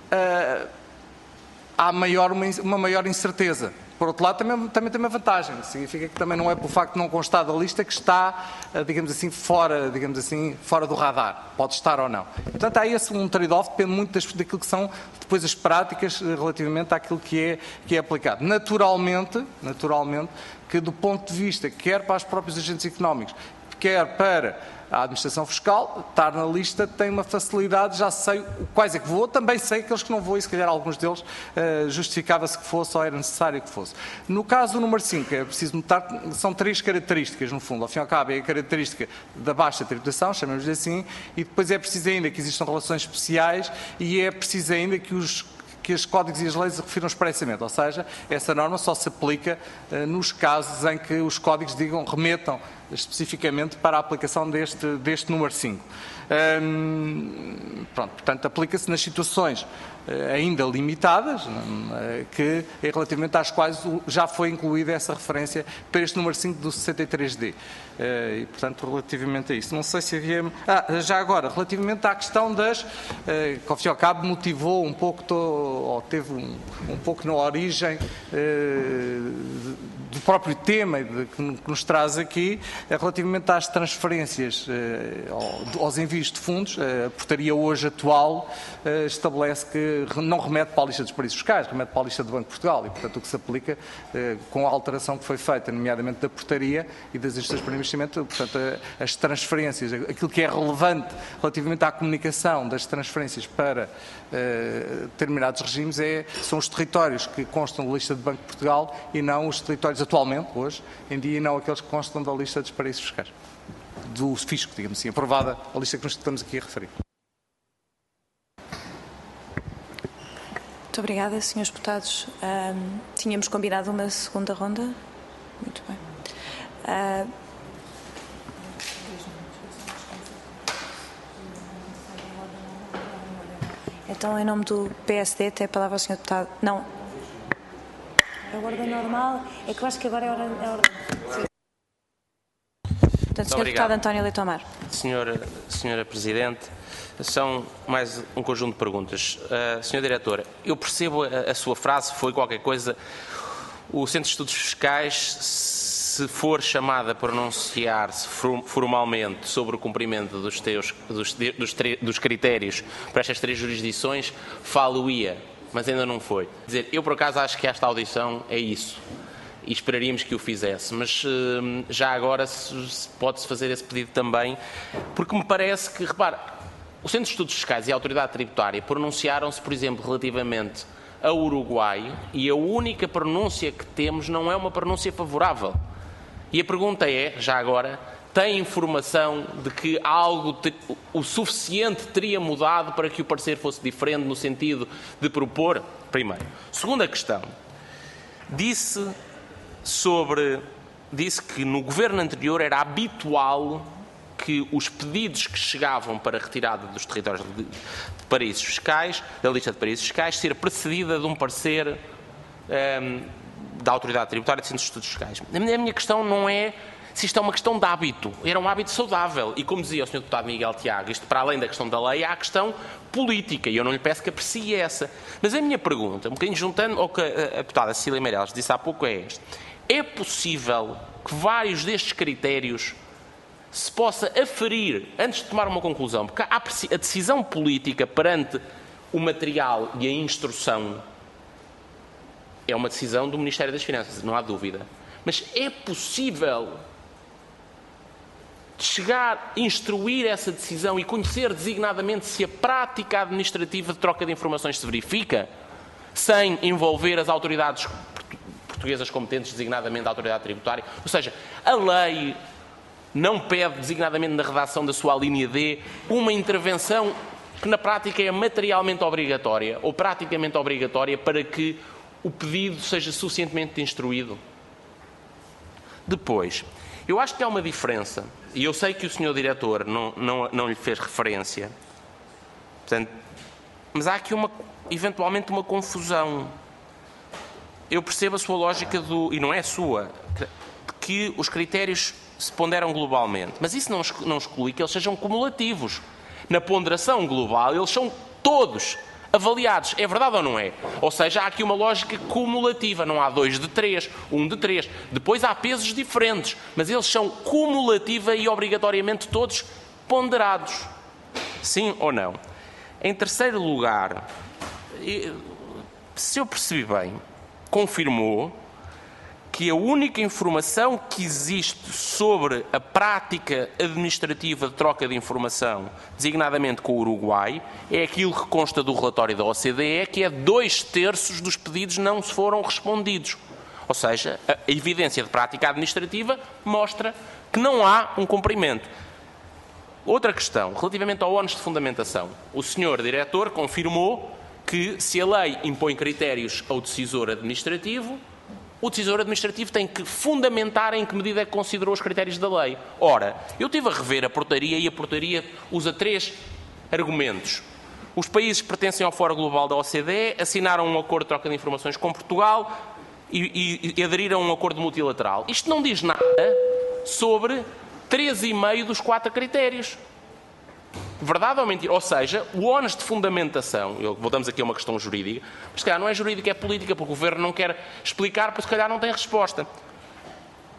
há uma maior incerteza. Por outro lado, também tem uma vantagem. Significa que também não é por facto de não constar da lista que está, digamos assim, fora do radar. Pode estar ou não. Portanto, há esse um trade-off, depende muito daquilo que são depois as práticas relativamente àquilo que é aplicado. Naturalmente, que do ponto de vista, quer para os próprios agentes económicos, quer para a administração fiscal, estar na lista tem uma facilidade, já sei quais é que vou, também sei aqueles que não vou e se calhar alguns deles justificava-se que fosse ou era necessário que fosse. No caso do número 5, é preciso notar que são 3 características, no fundo. Ao fim e ao cabo, é a característica da baixa tributação, chamamos-lhe assim, e depois é preciso ainda que existam relações especiais e é preciso ainda que os códigos e as leis refiram expressamente, ou seja, essa norma só se aplica nos casos em que os códigos remetam especificamente para a aplicação deste número 5. Portanto, aplica-se nas situações ainda limitadas, que relativamente às quais já foi incluída essa referência para este número 5 do 63D. E, portanto, relativamente a isso. Não sei se havia... já agora, relativamente à questão das... que, ao fim e ao cabo, motivou um pouco, ou teve um pouco na origem do próprio tema que nos traz aqui, relativamente às transferências aos envios de fundos. A portaria hoje atual estabelece que não remete para a lista dos paraísos fiscais, remete para a lista do Banco de Portugal e, portanto, o que se aplica com a alteração que foi feita, nomeadamente da portaria e das instituições para investimento, portanto, as transferências, aquilo que é relevante relativamente à comunicação das transferências para determinados regimes são os territórios que constam da lista do Banco de Portugal e não os territórios atualmente, hoje em dia, e não aqueles que constam da lista dos paraísos fiscais. Do fisco, digamos assim, aprovada a lista que nós estamos aqui a referir. Muito obrigada, senhores deputados. Tínhamos combinado uma segunda ronda. Muito bem. Então, em nome do PSD, tem a palavra o senhor deputado. Não. É a ordem normal. É que eu acho que agora é a ordem. Portanto, senhor deputado António Leitão Amaro. Senhora Presidente, são mais um conjunto de perguntas. Senhor Diretor, eu percebo a sua frase, foi qualquer coisa. O Centro de Estudos Fiscais, se for chamado a pronunciar-se formalmente sobre o cumprimento dos critérios para estas 3 jurisdições, falo-ia, mas ainda não foi. Quer dizer, eu por acaso acho que esta audição é isso. E esperaríamos que o fizesse, mas já agora pode-se fazer esse pedido também, porque me parece que, repare, o Centro de Estudos Fiscais e a Autoridade Tributária pronunciaram-se, por exemplo, relativamente ao Uruguai, e a única pronúncia que temos não é uma pronúncia favorável. E a pergunta é, já agora, tem informação de que algo o suficiente teria mudado para que o parecer fosse diferente no sentido de propor? Primeiro. Segunda questão. Disse que no governo anterior era habitual que os pedidos que chegavam para a retirada dos territórios de paraísos fiscais, da lista de paraísos fiscais, ser precedida de um parecer da Autoridade Tributária de Centros de Estudos Fiscais. A minha questão não é se isto é uma questão de hábito, era um hábito saudável. E como dizia o Sr. Deputado Miguel Tiago, isto para além da questão da lei, há a questão política, e eu não lhe peço que aprecie essa. Mas a minha pergunta, um bocadinho juntando ao que a deputada Cecília Meirelles disse há pouco, é esta. É possível que vários destes critérios se possa aferir antes de tomar uma conclusão? Porque a decisão política perante o material e a instrução é uma decisão do Ministério das Finanças, não há dúvida. Mas é possível instruir essa decisão e conhecer designadamente se a prática administrativa de troca de informações se verifica, sem envolver as autoridades portuguesas competentes, designadamente a autoridade tributária? Ou seja, a lei não pede, designadamente na redação da sua linha D, uma intervenção que na prática é materialmente obrigatória ou praticamente obrigatória para que o pedido seja suficientemente instruído? Depois, eu acho que há uma diferença, e eu sei que o Sr. Diretor não lhe fez referência, portanto, mas há aqui eventualmente uma confusão. Eu percebo a sua lógica e não é sua, de que os critérios se ponderam globalmente, mas isso não exclui que eles sejam cumulativos. Na ponderação global, eles são todos avaliados. É verdade ou não é? Ou seja, há aqui uma lógica cumulativa. Não há 2 de 3, 1 de 3. Depois há pesos diferentes, mas eles são cumulativa e obrigatoriamente todos ponderados. Sim ou não? Em terceiro lugar, se eu percebi bem, confirmou que a única informação que existe sobre a prática administrativa de troca de informação, designadamente com o Uruguai, é aquilo que consta do relatório da OCDE, que é 2/3 dos pedidos não se foram respondidos. Ou seja, a evidência de prática administrativa mostra que não há um cumprimento. Outra questão, relativamente ao ónus de fundamentação. O Sr. Diretor confirmou que se a lei impõe critérios ao decisor administrativo, o decisor administrativo tem que fundamentar em que medida é que considerou os critérios da lei. Ora, eu estive a rever a portaria e a portaria usa 3 argumentos. Os países que pertencem ao Fórum Global da OCDE assinaram um acordo de troca de informações com Portugal e aderiram a um acordo multilateral. Isto não diz nada sobre 3,5 dos 4 critérios. Verdade ou mentira? Ou seja, o ónus de fundamentação, voltamos aqui a uma questão jurídica, mas se calhar não é jurídica, é política, porque o Governo não quer explicar, porque se calhar não tem resposta.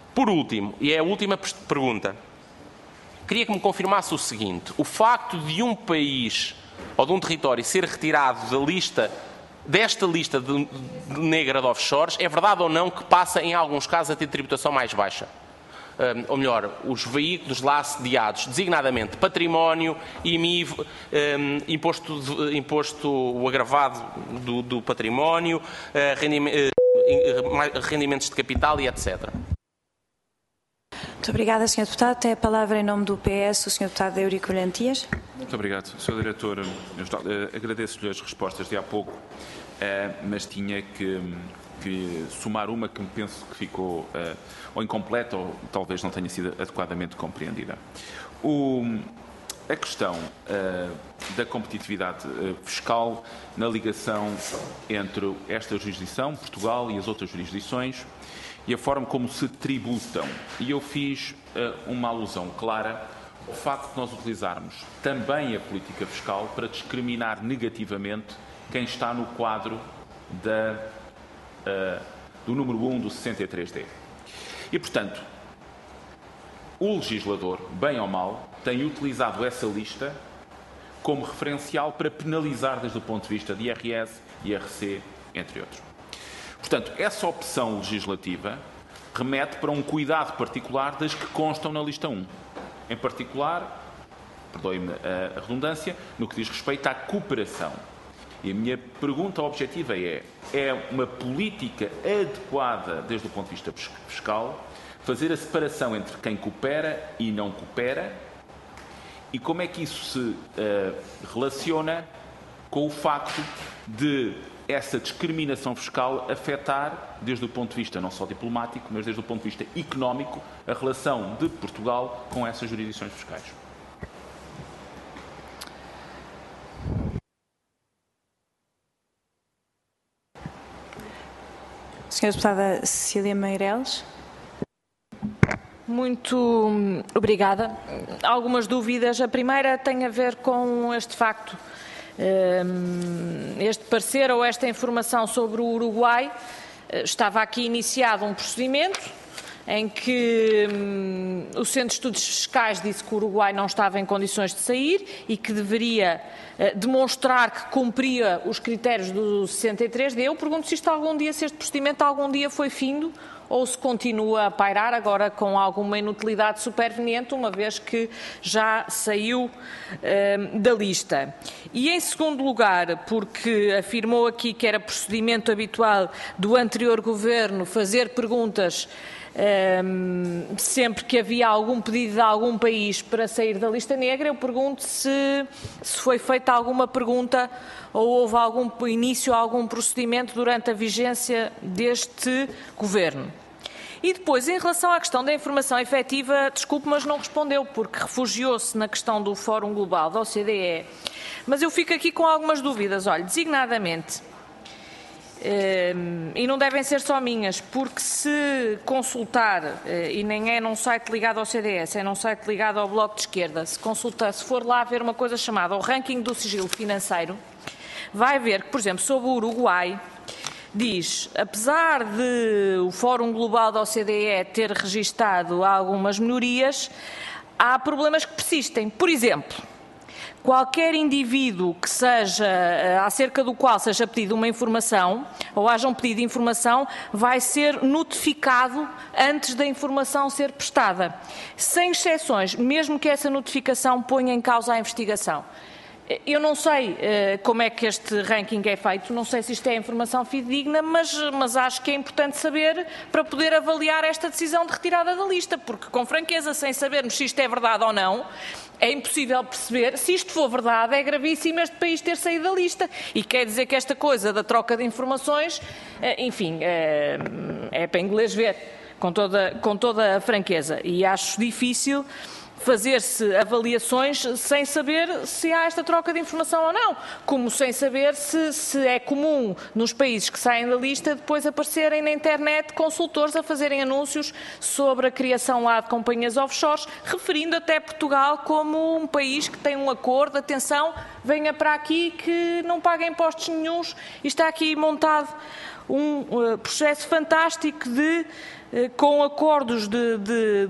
Por último, e é a última pergunta, queria que me confirmasse o seguinte: o facto de um país ou de um território ser retirado desta lista negra de offshores, é verdade ou não que passa, em alguns casos, a ter tributação mais baixa? Ou melhor, os veículos lá sediados, designadamente património, IMI, imposto agravado do património, rendimentos de capital e etc. Muito obrigada, Sr. Deputado. Tem a palavra em nome do PS o Sr. Deputado Eurico Brilhantias. Muito obrigado, Sr. Diretor. Agradeço-lhe as respostas de há pouco, mas tinha que somar uma que me penso que ficou ou incompleta ou talvez não tenha sido adequadamente compreendida. A questão da competitividade fiscal na ligação entre esta jurisdição, Portugal, e as outras jurisdições e a forma como se tributam. E eu fiz uma alusão clara ao facto de nós utilizarmos também a política fiscal para discriminar negativamente quem está no quadro do número 1 do 63D. E, portanto, o legislador, bem ou mal, tem utilizado essa lista como referencial para penalizar desde o ponto de vista de IRS, IRC, entre outros. Portanto, essa opção legislativa remete para um cuidado particular das que constam na lista 1. Em particular, perdoe-me a redundância, no que diz respeito à cooperação. E a minha pergunta objetiva é uma política adequada desde o ponto de vista fiscal fazer a separação entre quem coopera e não coopera e como é que isso se relaciona com o facto de essa discriminação fiscal afetar, desde o ponto de vista não só diplomático, mas desde o ponto de vista económico, a relação de Portugal com essas jurisdições fiscais. Senhora Deputada Cecília Meireles. Muito obrigada. Algumas dúvidas. A primeira tem a ver com este facto. Este parecer ou esta informação sobre o Uruguai. Estava aqui iniciado um procedimento em que o Centro de Estudos Fiscais disse que o Uruguai não estava em condições de sair e que deveria demonstrar que cumpria os critérios do 63D. Eu pergunto se este procedimento algum dia foi findo ou se continua a pairar agora com alguma inutilidade superveniente, uma vez que já saiu da lista. E em segundo lugar, porque afirmou aqui que era procedimento habitual do anterior governo fazer perguntas sempre que havia algum pedido de algum país para sair da lista negra, eu pergunto se foi feita alguma pergunta ou houve algum início a algum procedimento durante a vigência deste governo. E depois, em relação à questão da informação efetiva, desculpe, mas não respondeu, porque refugiou-se na questão do Fórum Global da OCDE. Mas eu fico aqui com algumas dúvidas, olha, designadamente. E não devem ser só minhas, porque se consultar, e nem é num site ligado ao CDS, é num site ligado ao Bloco de Esquerda, se for lá ver uma coisa chamada o ranking do sigilo financeiro, vai ver que, por exemplo, sobre o Uruguai, diz, apesar de o Fórum Global da OCDE ter registado algumas melhorias, há problemas que persistem. Por exemplo, qualquer indivíduo que seja, acerca do qual seja pedido uma informação, ou haja um pedido de informação, vai ser notificado antes da informação ser prestada, sem exceções, mesmo que essa notificação ponha em causa a investigação. Eu não sei como é que este ranking é feito, não sei se isto é informação fidedigna, mas acho que é importante saber para poder avaliar esta decisão de retirada da lista, porque com franqueza, sem sabermos se isto é verdade ou não, é impossível perceber. Se isto for verdade, é gravíssimo este país ter saído da lista. E quer dizer que esta coisa da troca de informações, enfim, é para inglês ver, com toda a franqueza. E acho difícil fazer-se avaliações sem saber se há esta troca de informação ou não, como sem saber se é comum nos países que saem da lista depois aparecerem na internet consultores a fazerem anúncios sobre a criação lá de companhias offshores, referindo até Portugal como um país que tem um acordo, atenção, venha para aqui que não paga impostos nenhuns e está aqui montado um processo fantástico com acordos de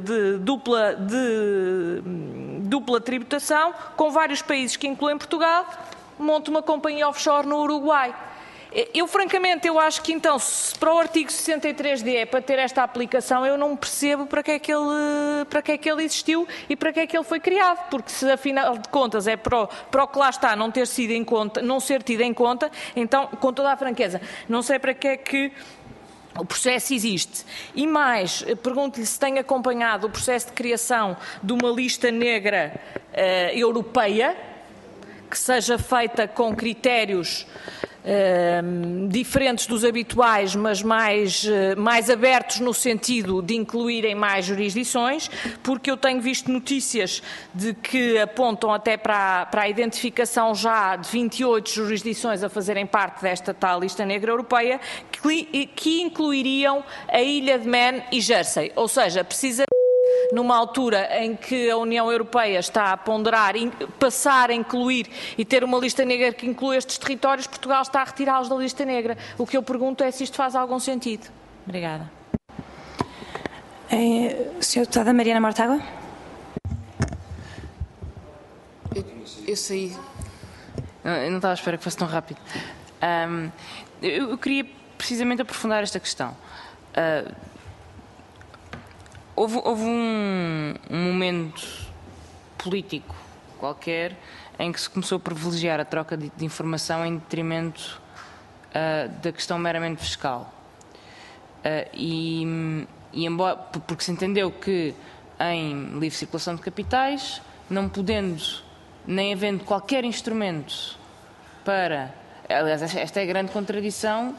dupla tributação com vários países que incluem Portugal, monta uma companhia offshore no Uruguai. Francamente, eu acho que então, se para o artigo 63D é para ter esta aplicação, eu não percebo para que é que ele existiu e para que é que ele foi criado, porque se afinal de contas é para o que lá está não ser tido em conta, então, com toda a franqueza, não sei para que é que o processo existe. E mais, pergunto-lhe se tem acompanhado o processo de criação de uma lista negra europeia, que seja feita com critérios diferentes dos habituais, mas mais abertos no sentido de incluírem mais jurisdições, porque eu tenho visto notícias de que apontam até para a identificação já de 28 jurisdições a fazerem parte desta tal lista negra europeia, que incluiriam a Ilha de Man e Jersey, ou seja, precisa numa altura em que a União Europeia está a ponderar passar a incluir e ter uma lista negra que inclui estes territórios, Portugal está a retirá-los da lista negra. O que eu pergunto é se isto faz algum sentido. Obrigada. Sra. Deputada Mariana Mortágua. Eu saí. Eu não estava à espera que fosse tão rápido. Eu queria precisamente aprofundar esta questão. Houve um momento político qualquer em que se começou a privilegiar a troca de informação em detrimento da questão meramente fiscal. Embora, porque se entendeu que em livre circulação de capitais, não podendo nem havendo qualquer instrumento para... Aliás, esta é a grande contradição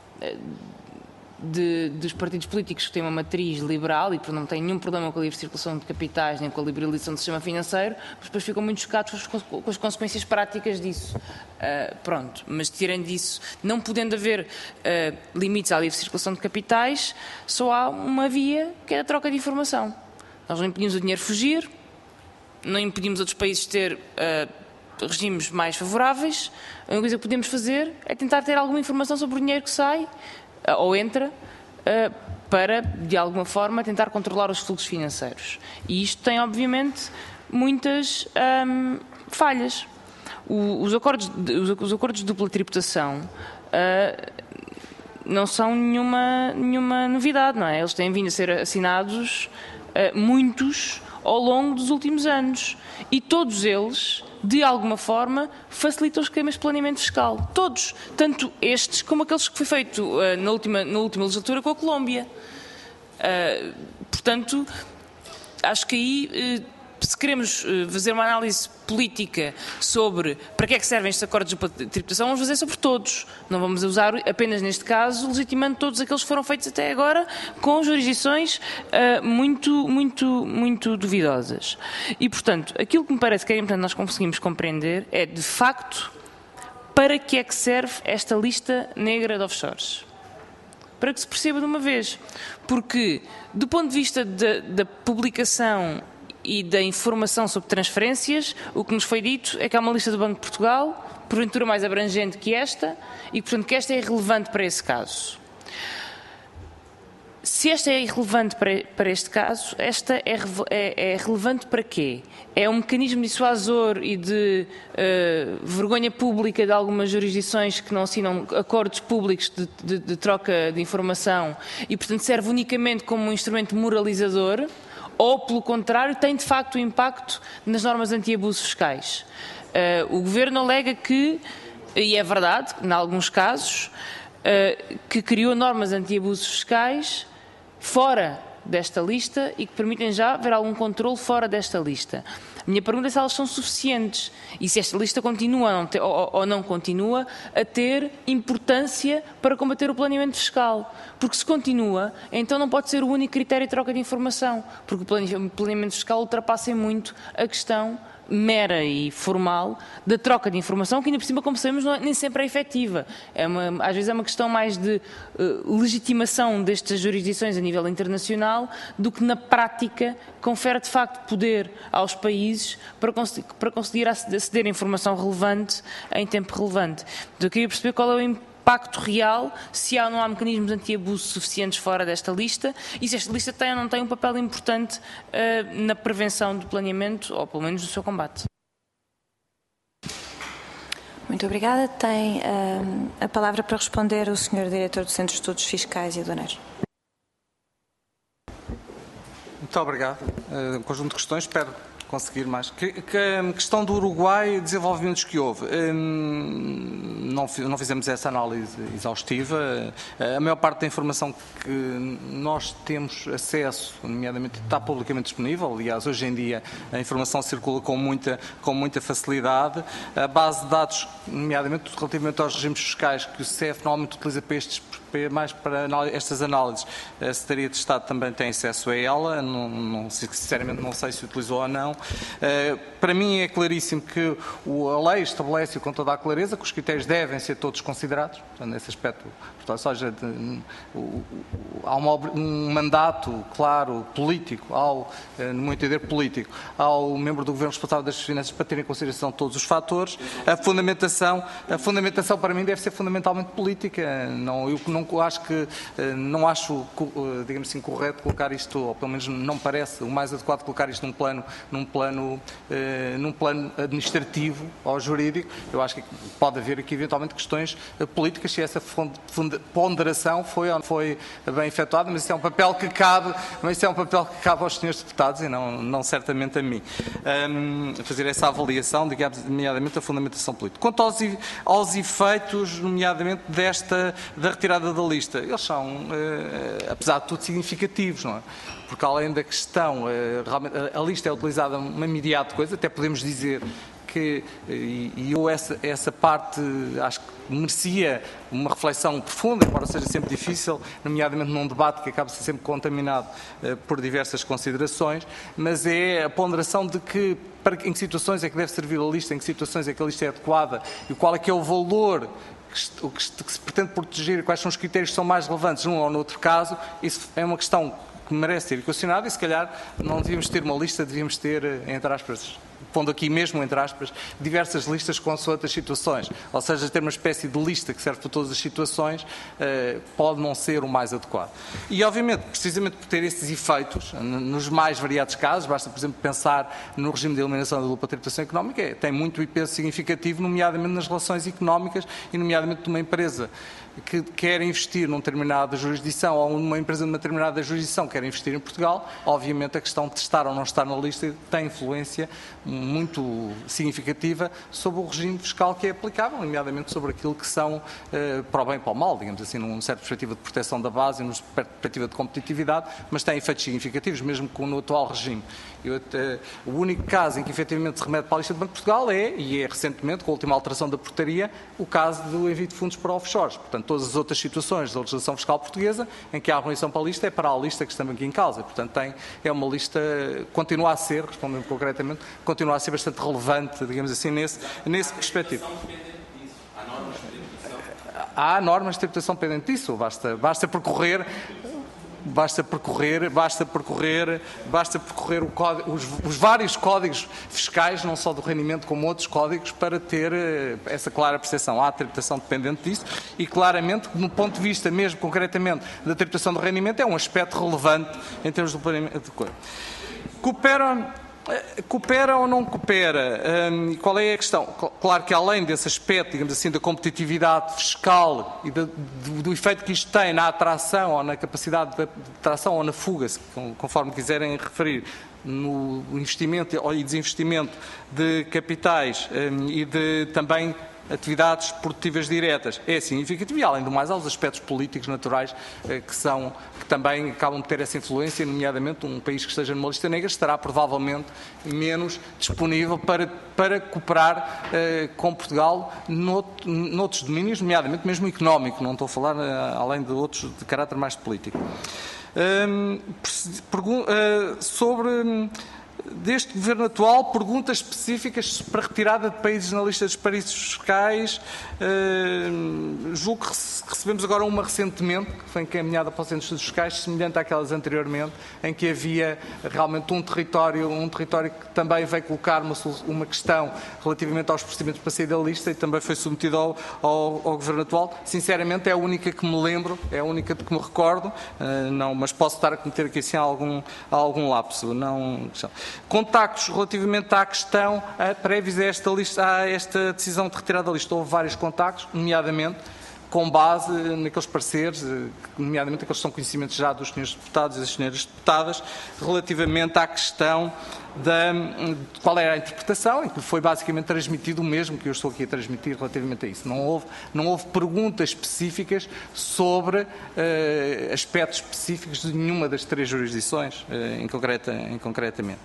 dos partidos políticos que têm uma matriz liberal e não têm nenhum problema com a livre circulação de capitais nem com a liberalização do sistema financeiro, mas depois ficam muito chocados com as consequências práticas disso. Pronto, mas tirando disso, não podendo haver limites à livre circulação de capitais, só há uma via, que é a troca de informação. Nós não impedimos o dinheiro fugir, não impedimos outros países ter regimes mais favoráveis. A única coisa que podemos fazer é tentar ter alguma informação sobre o dinheiro que sai ou entra, para, de alguma forma, tentar controlar os fluxos financeiros. E isto tem, obviamente, muitas falhas. Os acordos de dupla tributação não são nenhuma novidade, não é? Eles têm vindo a ser assinados, muitos, ao longo dos últimos anos. E todos eles, de alguma forma, facilitam os esquemas de planeamento fiscal. Todos. Tanto estes como aqueles que foi feito na última legislatura com a Colômbia. Portanto, acho que aí, se queremos fazer uma análise política sobre para que é que servem estes acordos de tributação, vamos fazer sobre todos. Não vamos usar apenas neste caso, legitimando todos aqueles que foram feitos até agora com jurisdições muito duvidosas. E, portanto, aquilo que me parece que é importante nós conseguimos compreender é, de facto, para que é que serve esta lista negra de offshores. Para que se perceba de uma vez. Porque, do ponto de vista da publicação e da informação sobre transferências, o que nos foi dito é que há uma lista do Banco de Portugal, porventura mais abrangente que esta, e portanto que esta é irrelevante para esse caso. Se esta é irrelevante para este caso, esta é relevante para quê? É um mecanismo dissuasor e de vergonha pública de algumas jurisdições que não assinam acordos públicos de troca de informação e, portanto, serve unicamente como um instrumento moralizador, ou, pelo contrário, tem de facto impacto nas normas anti-abusos fiscais. O Governo alega que, e é verdade, em alguns casos, que criou normas anti-abusos fiscais fora desta lista e que permitem já haver algum controle fora desta lista. A minha pergunta é se elas são suficientes e se esta lista continua ou não continua a ter importância para combater o planeamento fiscal. Porque se continua, então não pode ser o único critério de troca de informação, porque o planeamento fiscal ultrapassa muito a questão mera e formal da troca de informação, que ainda por cima, como sabemos, nem sempre é efetiva. Às vezes é uma questão mais de legitimação destas jurisdições a nível internacional do que na prática confere de facto poder aos países para conseguir aceder a informação relevante em tempo relevante. Então, eu queria perceber qual é impacto real, se há ou não há mecanismos anti-abuso suficientes fora desta lista e se esta lista tem ou não tem um papel importante na prevenção do planeamento ou pelo menos no seu combate. Muito obrigada. Tem a palavra para responder o Sr. Diretor do Centro de Estudos Fiscais e Aduaneiros. Muito obrigado. Um conjunto de questões, espero conseguir mais. A questão do Uruguai, desenvolvimentos que houve, não fizemos essa análise exaustiva. A maior parte da informação que nós temos acesso, nomeadamente, está publicamente disponível. Aliás, hoje em dia a informação circula com muita facilidade. A base de dados, nomeadamente relativamente aos regimes fiscais que o CEF normalmente utiliza para estas análises, a Secretaria de Estado também tem acesso a ela. Sinceramente não sei se utilizou ou não. Para mim é claríssimo que a lei estabelece com toda a clareza que os critérios devem ser todos considerados, portanto, nesse aspecto, ou seja, há um mandato claro político, no meu entender político, ao membro do Governo responsável das finanças para ter em consideração todos os fatores. A fundamentação para mim deve ser fundamentalmente política. Não acho, digamos assim, correto colocar isto, ou pelo menos não parece o mais adequado colocar isto num plano administrativo ou jurídico. Eu acho que pode haver aqui eventualmente questões políticas se essa ponderação foi ou não foi bem efetuada, mas isso é um papel que cabe aos senhores deputados e não certamente a mim. Fazer essa avaliação, digamos, nomeadamente a fundamentação política. Quanto aos efeitos, nomeadamente da retirada da lista, eles são, apesar de tudo, significativos, não é? Porque além da questão, realmente a lista é utilizada uma miríade de coisas, até podemos dizer que, e eu essa parte acho que merecia uma reflexão profunda, embora seja sempre difícil, nomeadamente num debate que acaba sempre contaminado por diversas considerações, mas é a ponderação de que em que situações é que deve servir a lista, em que situações é que a lista é adequada e qual é que é o valor que se pretende proteger, quais são os critérios que são mais relevantes num ou no outro caso. Isso é uma questão que merece ser equacionada e se calhar não devíamos ter uma lista, devíamos ter, entre aspas, pondo aqui mesmo, entre aspas, diversas listas consoante as situações. Ou seja, ter uma espécie de lista que serve para todas as situações pode não ser o mais adequado. E, obviamente, precisamente por ter esses efeitos, nos mais variados casos, basta, por exemplo, pensar no regime de eliminação da dupla tributação económica, tem muito peso significativo, nomeadamente nas relações económicas e, nomeadamente, de uma empresa que quer investir numa determinada jurisdição ou numa empresa de uma determinada jurisdição quer investir em Portugal, obviamente a questão de estar ou não estar na lista tem influência muito significativa sobre o regime fiscal que é aplicável, nomeadamente sobre aquilo que são para o bem e para o mal, digamos assim, numa certa perspectiva de proteção da base e numa perspectiva de competitividade, mas tem efeitos significativos, mesmo no atual regime. O único caso em que efetivamente se remete para a lista do Banco de Portugal e é recentemente, com a última alteração da portaria, o caso do envio de fundos para offshores. Portanto, todas as outras situações da legislação fiscal portuguesa em que há armonização para a lista é para a lista que estamos aqui em causa. Portanto, é uma lista, continua a ser, respondendo concretamente, continua a ser bastante relevante, digamos assim, nesse perspectivo. Há normas de tributação pendente disso, basta percorrer os vários códigos fiscais, não só do rendimento como outros códigos, para ter essa clara percepção. Há tributação dependente disso e, claramente, no ponto de vista, mesmo concretamente, da tributação do rendimento, é um aspecto relevante em termos do planeamento de coisa. Coopera ou não coopera? Qual é a questão? Claro que além desse aspecto, digamos assim, da competitividade fiscal e do efeito que isto tem na atração ou na capacidade de atração ou na fuga, conforme quiserem referir, no investimento e desinvestimento de capitais e de também atividades produtivas diretas, é significativo e, além do mais, há os aspectos políticos naturais que também acabam de ter essa influência, nomeadamente um país que esteja numa lista negra estará provavelmente menos disponível para cooperar com Portugal noutros domínios, nomeadamente mesmo económico, não estou a falar além de outros de caráter mais político. Sobre Deste Governo atual, perguntas específicas para retirada de países na lista dos paraísos fiscais. Julgo que recebemos agora uma recentemente, que foi encaminhada para o Centro de Estudos Fiscais, semelhante àquelas anteriormente, em que havia realmente um território que também veio colocar uma questão relativamente aos procedimentos para sair da lista e também foi submetido ao Governo atual. Sinceramente, é a única que me lembro, é a única de que me recordo, mas posso estar a cometer aqui assim algum lapso. Contactos relativamente à questão prévios a esta decisão de retirada da lista. Houve vários contactos, nomeadamente com base naqueles pareceres, nomeadamente aqueles que são conhecimentos já dos senhores deputados e das senhoras deputadas, relativamente à questão de qual era a interpretação, em que foi basicamente transmitido o mesmo que eu estou aqui a transmitir relativamente a isso. Não houve perguntas específicas sobre aspectos específicos de nenhuma das 3 jurisdições, concretamente.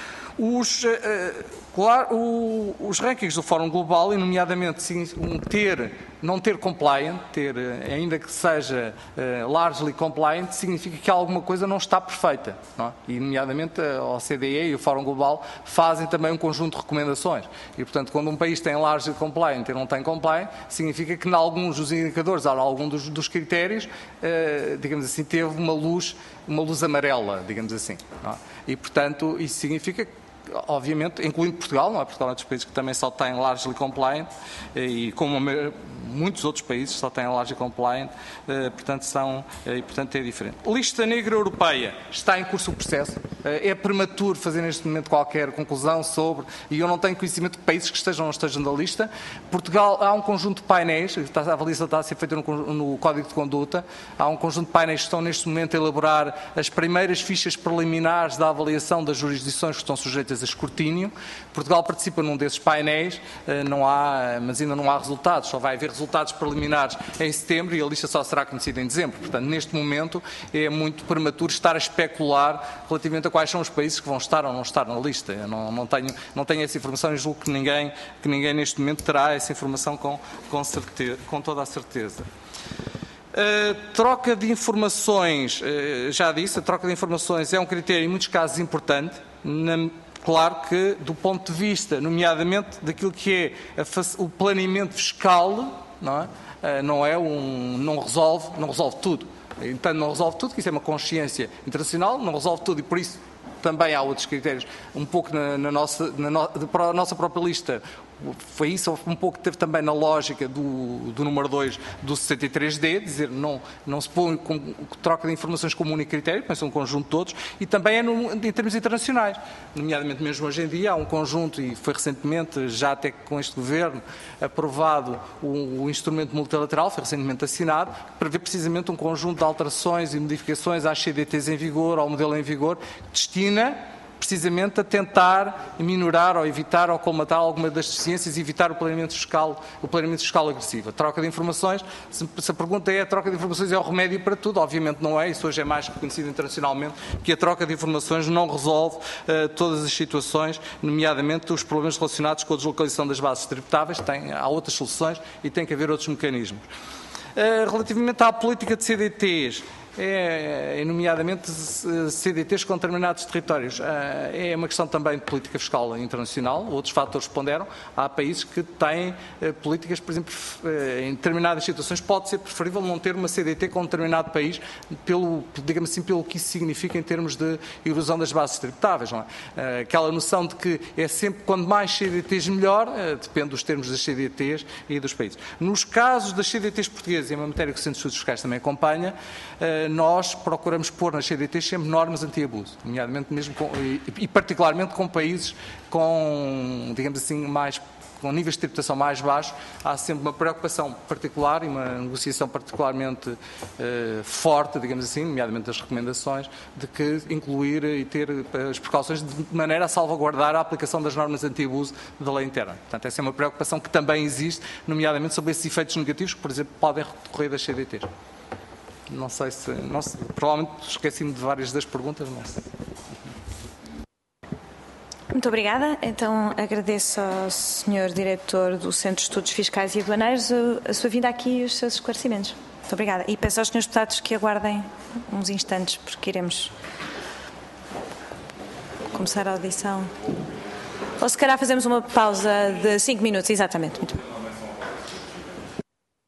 Os rankings do Fórum Global, e nomeadamente não ter compliant, ainda que seja largely compliant, significa que alguma coisa não está perfeita. Não é? E nomeadamente a OCDE e o Fórum Global fazem também um conjunto de recomendações. E, portanto, quando um país tem largely compliant e não tem compliant, significa que em alguns dos indicadores, ou em algum dos critérios, digamos assim, teve uma luz amarela, digamos assim. Não é? E, portanto, isso significa, obviamente, incluindo Portugal, não é? Portugal é um dos países que também só tem largely compliant, e como muitos outros países só têm largely compliant, portanto é diferente. Lista negra europeia, está em curso o processo, é prematuro fazer neste momento qualquer conclusão sobre, e eu não tenho conhecimento de países que estejam ou não estejam da lista. Portugal, há um conjunto de painéis, a avaliação está a ser feita no Código de Conduta, há um conjunto de painéis que estão neste momento a elaborar as primeiras fichas preliminares da avaliação das jurisdições que estão sujeitas a escrutínio. Portugal participa num desses painéis, mas ainda não há resultados, só vai haver resultados preliminares em setembro e a lista só será conhecida em dezembro. Portanto, neste momento é muito prematuro estar a especular relativamente a quais são os países que vão estar ou não estar na lista. Eu não tenho essa informação e julgo que ninguém neste momento terá essa informação com toda a certeza. Troca de informações, já disse, a troca de informações é um critério em muitos casos importante. Claro que, do ponto de vista, nomeadamente, daquilo que é o planeamento fiscal, não resolve tudo. Então, não resolve tudo, que isso é uma consciência internacional, não resolve tudo e, por isso, também há outros critérios, um pouco para a nossa própria lista. Foi isso um pouco que teve também na lógica do número 2 do 63D, dizer não se põe com troca de informações como único critério, mas um conjunto de todos, e também em termos internacionais, nomeadamente mesmo hoje em dia há um conjunto, e foi recentemente, já até com este Governo, aprovado o instrumento multilateral, foi recentemente assinado, que prevê precisamente um conjunto de alterações e modificações às CDTs em vigor, ao modelo em vigor, que destina precisamente a tentar minorar ou evitar ou colmatar alguma das deficiências e evitar o planeamento fiscal agressivo. A troca de informações, se a pergunta é a troca de informações é o remédio para tudo, obviamente não é, isso hoje é mais reconhecido internacionalmente, que a troca de informações não resolve todas as situações, nomeadamente os problemas relacionados com a deslocalização das bases tributáveis, há outras soluções e tem que haver outros mecanismos. Relativamente à política de CDTs, nomeadamente CDTs com determinados territórios. É uma questão também de política fiscal internacional, outros fatores responderam. Há países que têm políticas, por exemplo, em determinadas situações pode ser preferível não ter uma CDT com um determinado país, digamos assim, pelo que isso significa em termos de erosão das bases tributáveis. Não é? Aquela noção de que é sempre, quanto mais CDTs melhor, depende dos termos das CDTs e dos países. Nos casos das CDTs portuguesas, e é uma matéria que o Centro de Estudos Fiscais também acompanha, nós procuramos pôr nas CDTs sempre normas anti-abuso, nomeadamente mesmo e particularmente com países com, digamos assim, com níveis de tributação mais baixos, há sempre uma preocupação particular e uma negociação particularmente forte, digamos assim, nomeadamente das recomendações, de que incluir e ter as precauções de maneira a salvaguardar a aplicação das normas anti-abuso da lei interna. Portanto, essa é uma preocupação que também existe, nomeadamente sobre esses efeitos negativos que, por exemplo, podem recorrer das CDTs. Não sei se... provavelmente esqueci-me de várias das perguntas, não sei. Muito obrigada. Então, agradeço ao Sr. Diretor do Centro de Estudos Fiscais e Aduaneiros a sua vinda aqui e os seus esclarecimentos. Muito obrigada. E peço aos Srs. Deputados que aguardem uns instantes, porque iremos começar a audição. Ou se calhar fazemos uma pausa de 5 minutos, exatamente. Muito bem.